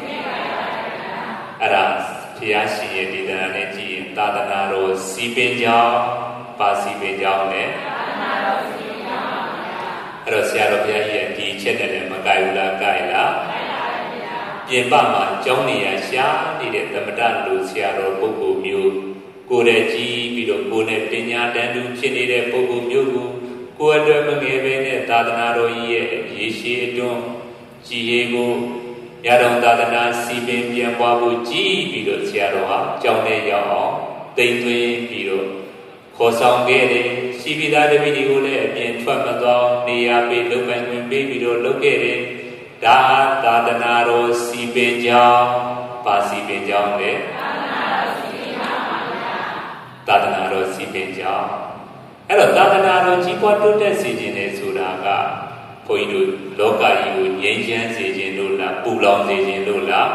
အဲ့ဒါဘုရားရှင်ရဲ့ဒီသနာနဲ့ကြည့်ရင်သာသနာတော်စီပင်ကြောင်းပါစီပင်ကြောင်းနဲ့အဲ့တော့ဆရာတော်ဘုရားကြီးရဲ့ဒီချက်နဲ့လည်းမကိုက်ဘူးလားကိုက်လားပြင်ပမှာကျောင်းနေရရှားနေတဲ့သမထလူဆရာတော်ပုဂ္ဂိုလ်မျိုးကိုယ်နဲ့ကြီးပြီးတော့ကိုယ်နဲ့ပညာတန်တူဖြစ်နေတဲ့ပုဂ္ဂိုလ်မျိုးကိုယ်အတွက်မငယ်ပဲနဲ့သာသနာတော်ကြီးရဲ့ရေရှည်အတွန်းကြည်ရေးကိုရတော်သာသနာစီပင်ပြန်ပွားဖို့ကြည်ပြီးတော့ဆရာတော်ဟာကျောင်းထဲရောက်အောင်တိမ်သွင်းပြီးတော့ခေါ်ဆောင်ခဲ့တယ်ရှိပြီးသားတပည့်တွေကိုလည်းအပြင်ထွက်မသွားနေရာပေးလုပ်ပိုင်ခွင့်ပေးပြီးတော့လုပ်ခဲ့တယ်ဒါသာသနာတော်စီပင်ကျောင်းပါစီပင်ကျောင်းလေသာသနာတော်စီပင်ကျောင်းအဲ့တော့သာသနာတော်ကြီးပွားတိုးတက်စေခြင်းနဲ့ဆိုတာကဘုန်းကြီးတို့လောကကြီးကိုငြိမ်းချမ်းစေခြင်းလို့လားပူလောင်စေခြင်းလို့လား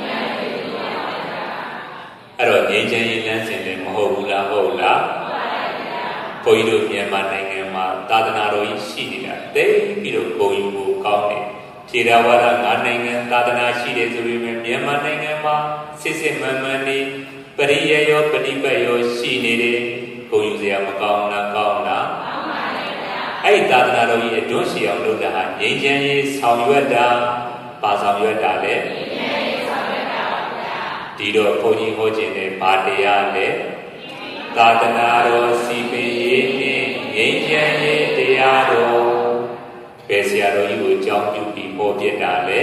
အဲ့တော့ငြိမ်းချမ်းရေးလမ်းစဉ်လည်းမဟုတ်ဘူးလားဟုတ်လားဘုန်းကြီးတို့မြန်မာနိုင်ငံမှာသာသနာတော်ကြီးရှိနေတာတိတ်ပြီးတော့ဂုဏ်ယူဖို့ကောင်းတယ်ခြေတော်ဝါဒ၅နိုင်ငံသာသနာရှိတယ်ဆိုပေမဲ့မြန်မာနိုင်ငံမှာစစ်စစ်မှန်မှန်နေပရိယရောပฏิပတ်ရောရှိနေတယ်ဂုဏ်ယူစရာမကောင်းလားကောင်းလားကောင်းပါရဲ့ဗျာအဲ့ဒီသာသနာတော်ကြီးအတွန်းရှိအောင်လုပ်တာဟာငြိမ်းချမ်းရေးဆောင်ရွက်တာပါဆောင်ရွက်တာလေငြိမ်းချမ်းရေးဆောင်ရွက်တာပါဗျာဒီတော့ဘုန်းကြီးဟောခြင်းနဲ့ဗာတရားလေသာသနာတော်စီပင်ရေးနှင့်ငြိမ်းချမ်းရေးတရားတော်ဘယ်ဆရာတော်ကြီးကိုအကြောင်းပြုပြီးဟောပြတာလဲ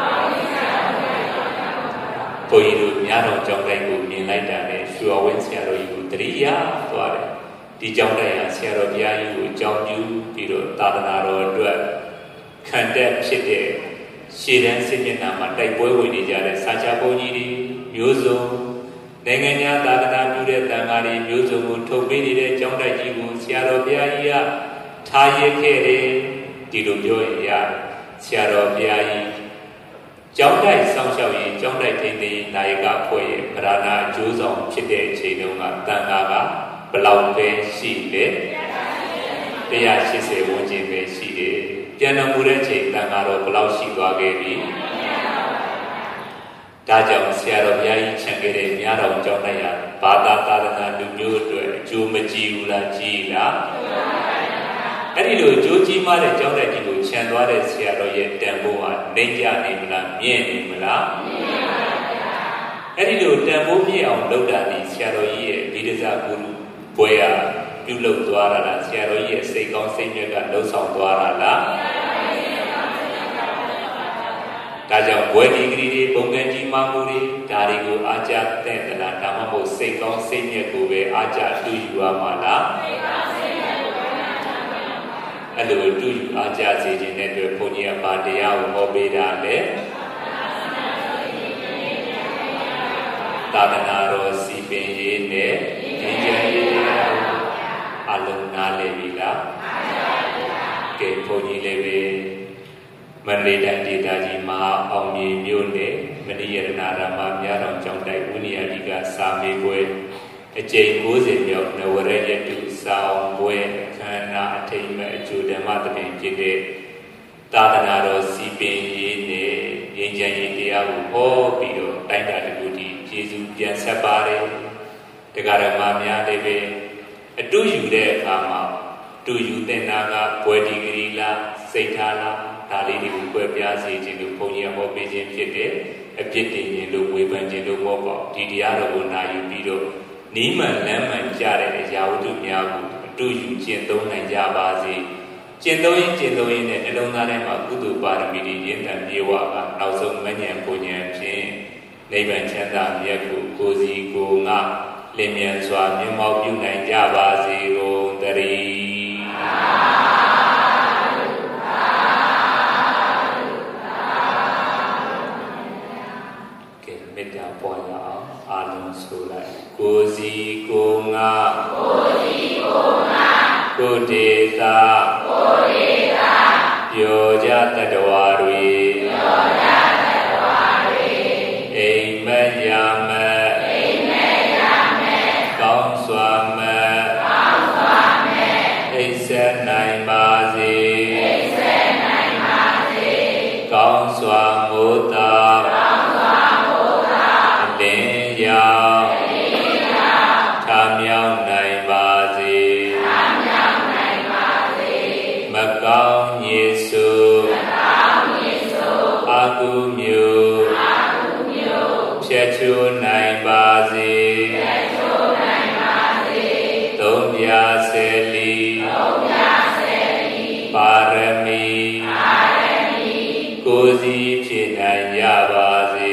ဘုန်းကြီးတို့များတော်ကျောင်းတိုင်းကိုမြင်လိုက်တာနဲ့ရွှေဝင်းဆရာတော်ကြီးကိုတရိယာသွားတယ်ဒီကျောင်းတိုင်းဟာဆရာတော်ဘုရားကြီးကိုအကြောင်းပြုပြီးတော့သာသနာတော်အတွက်ခံတက်ဖြစ်တဲ့ရှေ့တန်းစစ်မျက်နှာမှာတိုက်ပွဲဝင်နေကြတဲ့စာချဘုန်းကြီးတွေမျိုးစုံနိုင်ငံခြားသာသနာပြုတဲ့တန်ခါးတွေမျိုးစုံကိုထုတ်ပေးနေတဲ့ကျောင်းတိုက်ကြီးကိုဆရာတော်ဘုရားကြီးကထားရခဲ့တယ်ဒီလိုပြောရင်ရဆရာတော်ဘုရားကြီးကျောင်းတိုက်ဆောင်ရှောက်ရေးကျောင်းတိုက်ထိန်းသိမ်းနာယကဖွဲ့ရဲ့ဗราဏအကျိုးဆောင်ဖြစ်တဲ့အချိန်တုန်းကတန်ခါးကဘယ်လောက်ပဲရှိလဲ180ဝန်းကျင်ပဲရှိတယ်ပြန်တော်မူတဲ့ချိန်တန်ခါးတော့ဘယ်လောက်ရှိသွားခဲ့ပြီဒါကြောင့်ဆရာတော်ဘုရားကြီးခြံခဲ့တဲ့များတော်ကျောင်းတိုက်ရာဘာသာသာသနာလူမျိုးအတွက်အကျိုးမကြီးဘူးလားကြီးလားအဲ့ဒီလိုကြိုးကြီးမားတဲ့ကျောင်းတိုက်ကြီးကိုခြံသွားတဲ့ဆရာတော်ရဲ့တန်ဖိုးဟာနှိမ့်ကြနေမလားမြင့်နေမလားမြင့်ပါဗျာအဲ့ဒီလိုတန်ဖိုးမြင့်အောင်လုပ်တာဒီဆရာတော်ကြီးရဲ့ဒီဒဇဂုရုဘွဲဟာပြုလုပ်သွားတာလားဆရာတော်ကြီးရဲ့စိတ်ကောင်းစိတ်မြတ်ကလှုပ်ဆောင်သွားတာလားဒါကြောင့်ဘွဲဒီဂရီတွေပုံကံကြီးမှမှုတွေဒါတွေကိုအားကြတဲ့သလားဒါမှမဟုတ်စိတ်ကောင်းစိတ်မြတ်ကိုပဲအားကြတူယူရမှာလားအဲ့လိုတူယူအားကြစေခြင်းနဲ့တွေ့ဘုန်းကြီးကဗာတရားကိုဟောပေးတာလေသာသနာတော်စီပင်ရေးနဲ့ဉာဏ်ဉာဏ်ရေးအလုံးနားလည်ပြီလားကဲဘုန်းကြီးလည်းပဲမန္တလေးတိုင်းဒေသကြီးမဟာအောင်မြေမြို့နယ်မဏိယရဏရမများတော်ကျောင်းတိုက်ဝိနည်းအဓိကစာမေးပွဲအကျိန်90မြောက်နဝရယတုစာအောင်ပွဲခန္ဓာအထိမ့်မဲ့အကျိုးဓမ္မတပင်ဖြစ်တဲ့သာသနာတော်စီပင်ရေးနဲ့ငြိမ်းချမ်းရေးတရားကိုဟောပြီးတော့တိုင်းတာတခုဒီကျေစုပြန်ဆက်ပါတယ်တရားဓမ္မများလည်းပဲအတူယူတဲ့အခါမှာတူယူတဲ့နာကဘွယ်ဒီဂရီလားစိတ်ထားလားဒါလေးတွေကိုကွဲပြားစေခြင်းလို့ဘုန်းကြီးဟောပေးခြင်းဖြစ်တယ်အပြစ်တင်ခြင်းလို့ဝေဖန်ခြင်းလို့မဟုတ်ပါဒီတရားတော်ကိုနာယူပြီးတော့နီးမှန်လမ်းမှန်ကြတဲ့အရာဝတ္ထုများကိုအတူယူကျင့်သုံးနိုင်ကြပါစေကျင့်သုံးရင်နဲ့နှလုံးသားထဲမှာကုသိုလ်ပါရမီတွေရင်းတန်ပြေဝကနောက်ဆုံးမဉ္ဇဉ်ပူဉ္ဇဉ်ဖြင့်နိဗ္ဗာန်ချမ်းသာမြတ်ကိုကိုယ်စီကိုယ်ငါလင်းမြန်စွာမြတ်မောက်ပြုနိုင်ကြပါစေကုန်သတည်းမေတ္တာပွားရအောင်အာလုံးဆိုလိုက်ကိုယ်စီကိုယ်ငါကိုယ်ဒေသာပြောကြတတ္တဝါတွေအိမ်မက်ရမက်ကောင်းစွာမက်အိပ်ဆက်နိုင်ပါစေကောင်းစွာမိုးသာလင်းရောက်ထမြောက်နိုင်ပါစေမကောင်းညကုမျိုးဖြတ်ချိုးနိုင်ပါစေသုံးပြဆယ်လီပါရမီကိုယ်စီဖြစ်နိုင်ကြပါစေ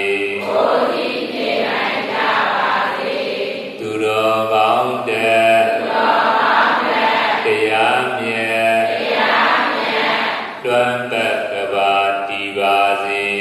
သူတော်ကောင်းတဲ့တရားမြတ်လွမ်းပတ်ကဘာတည်ပါစေ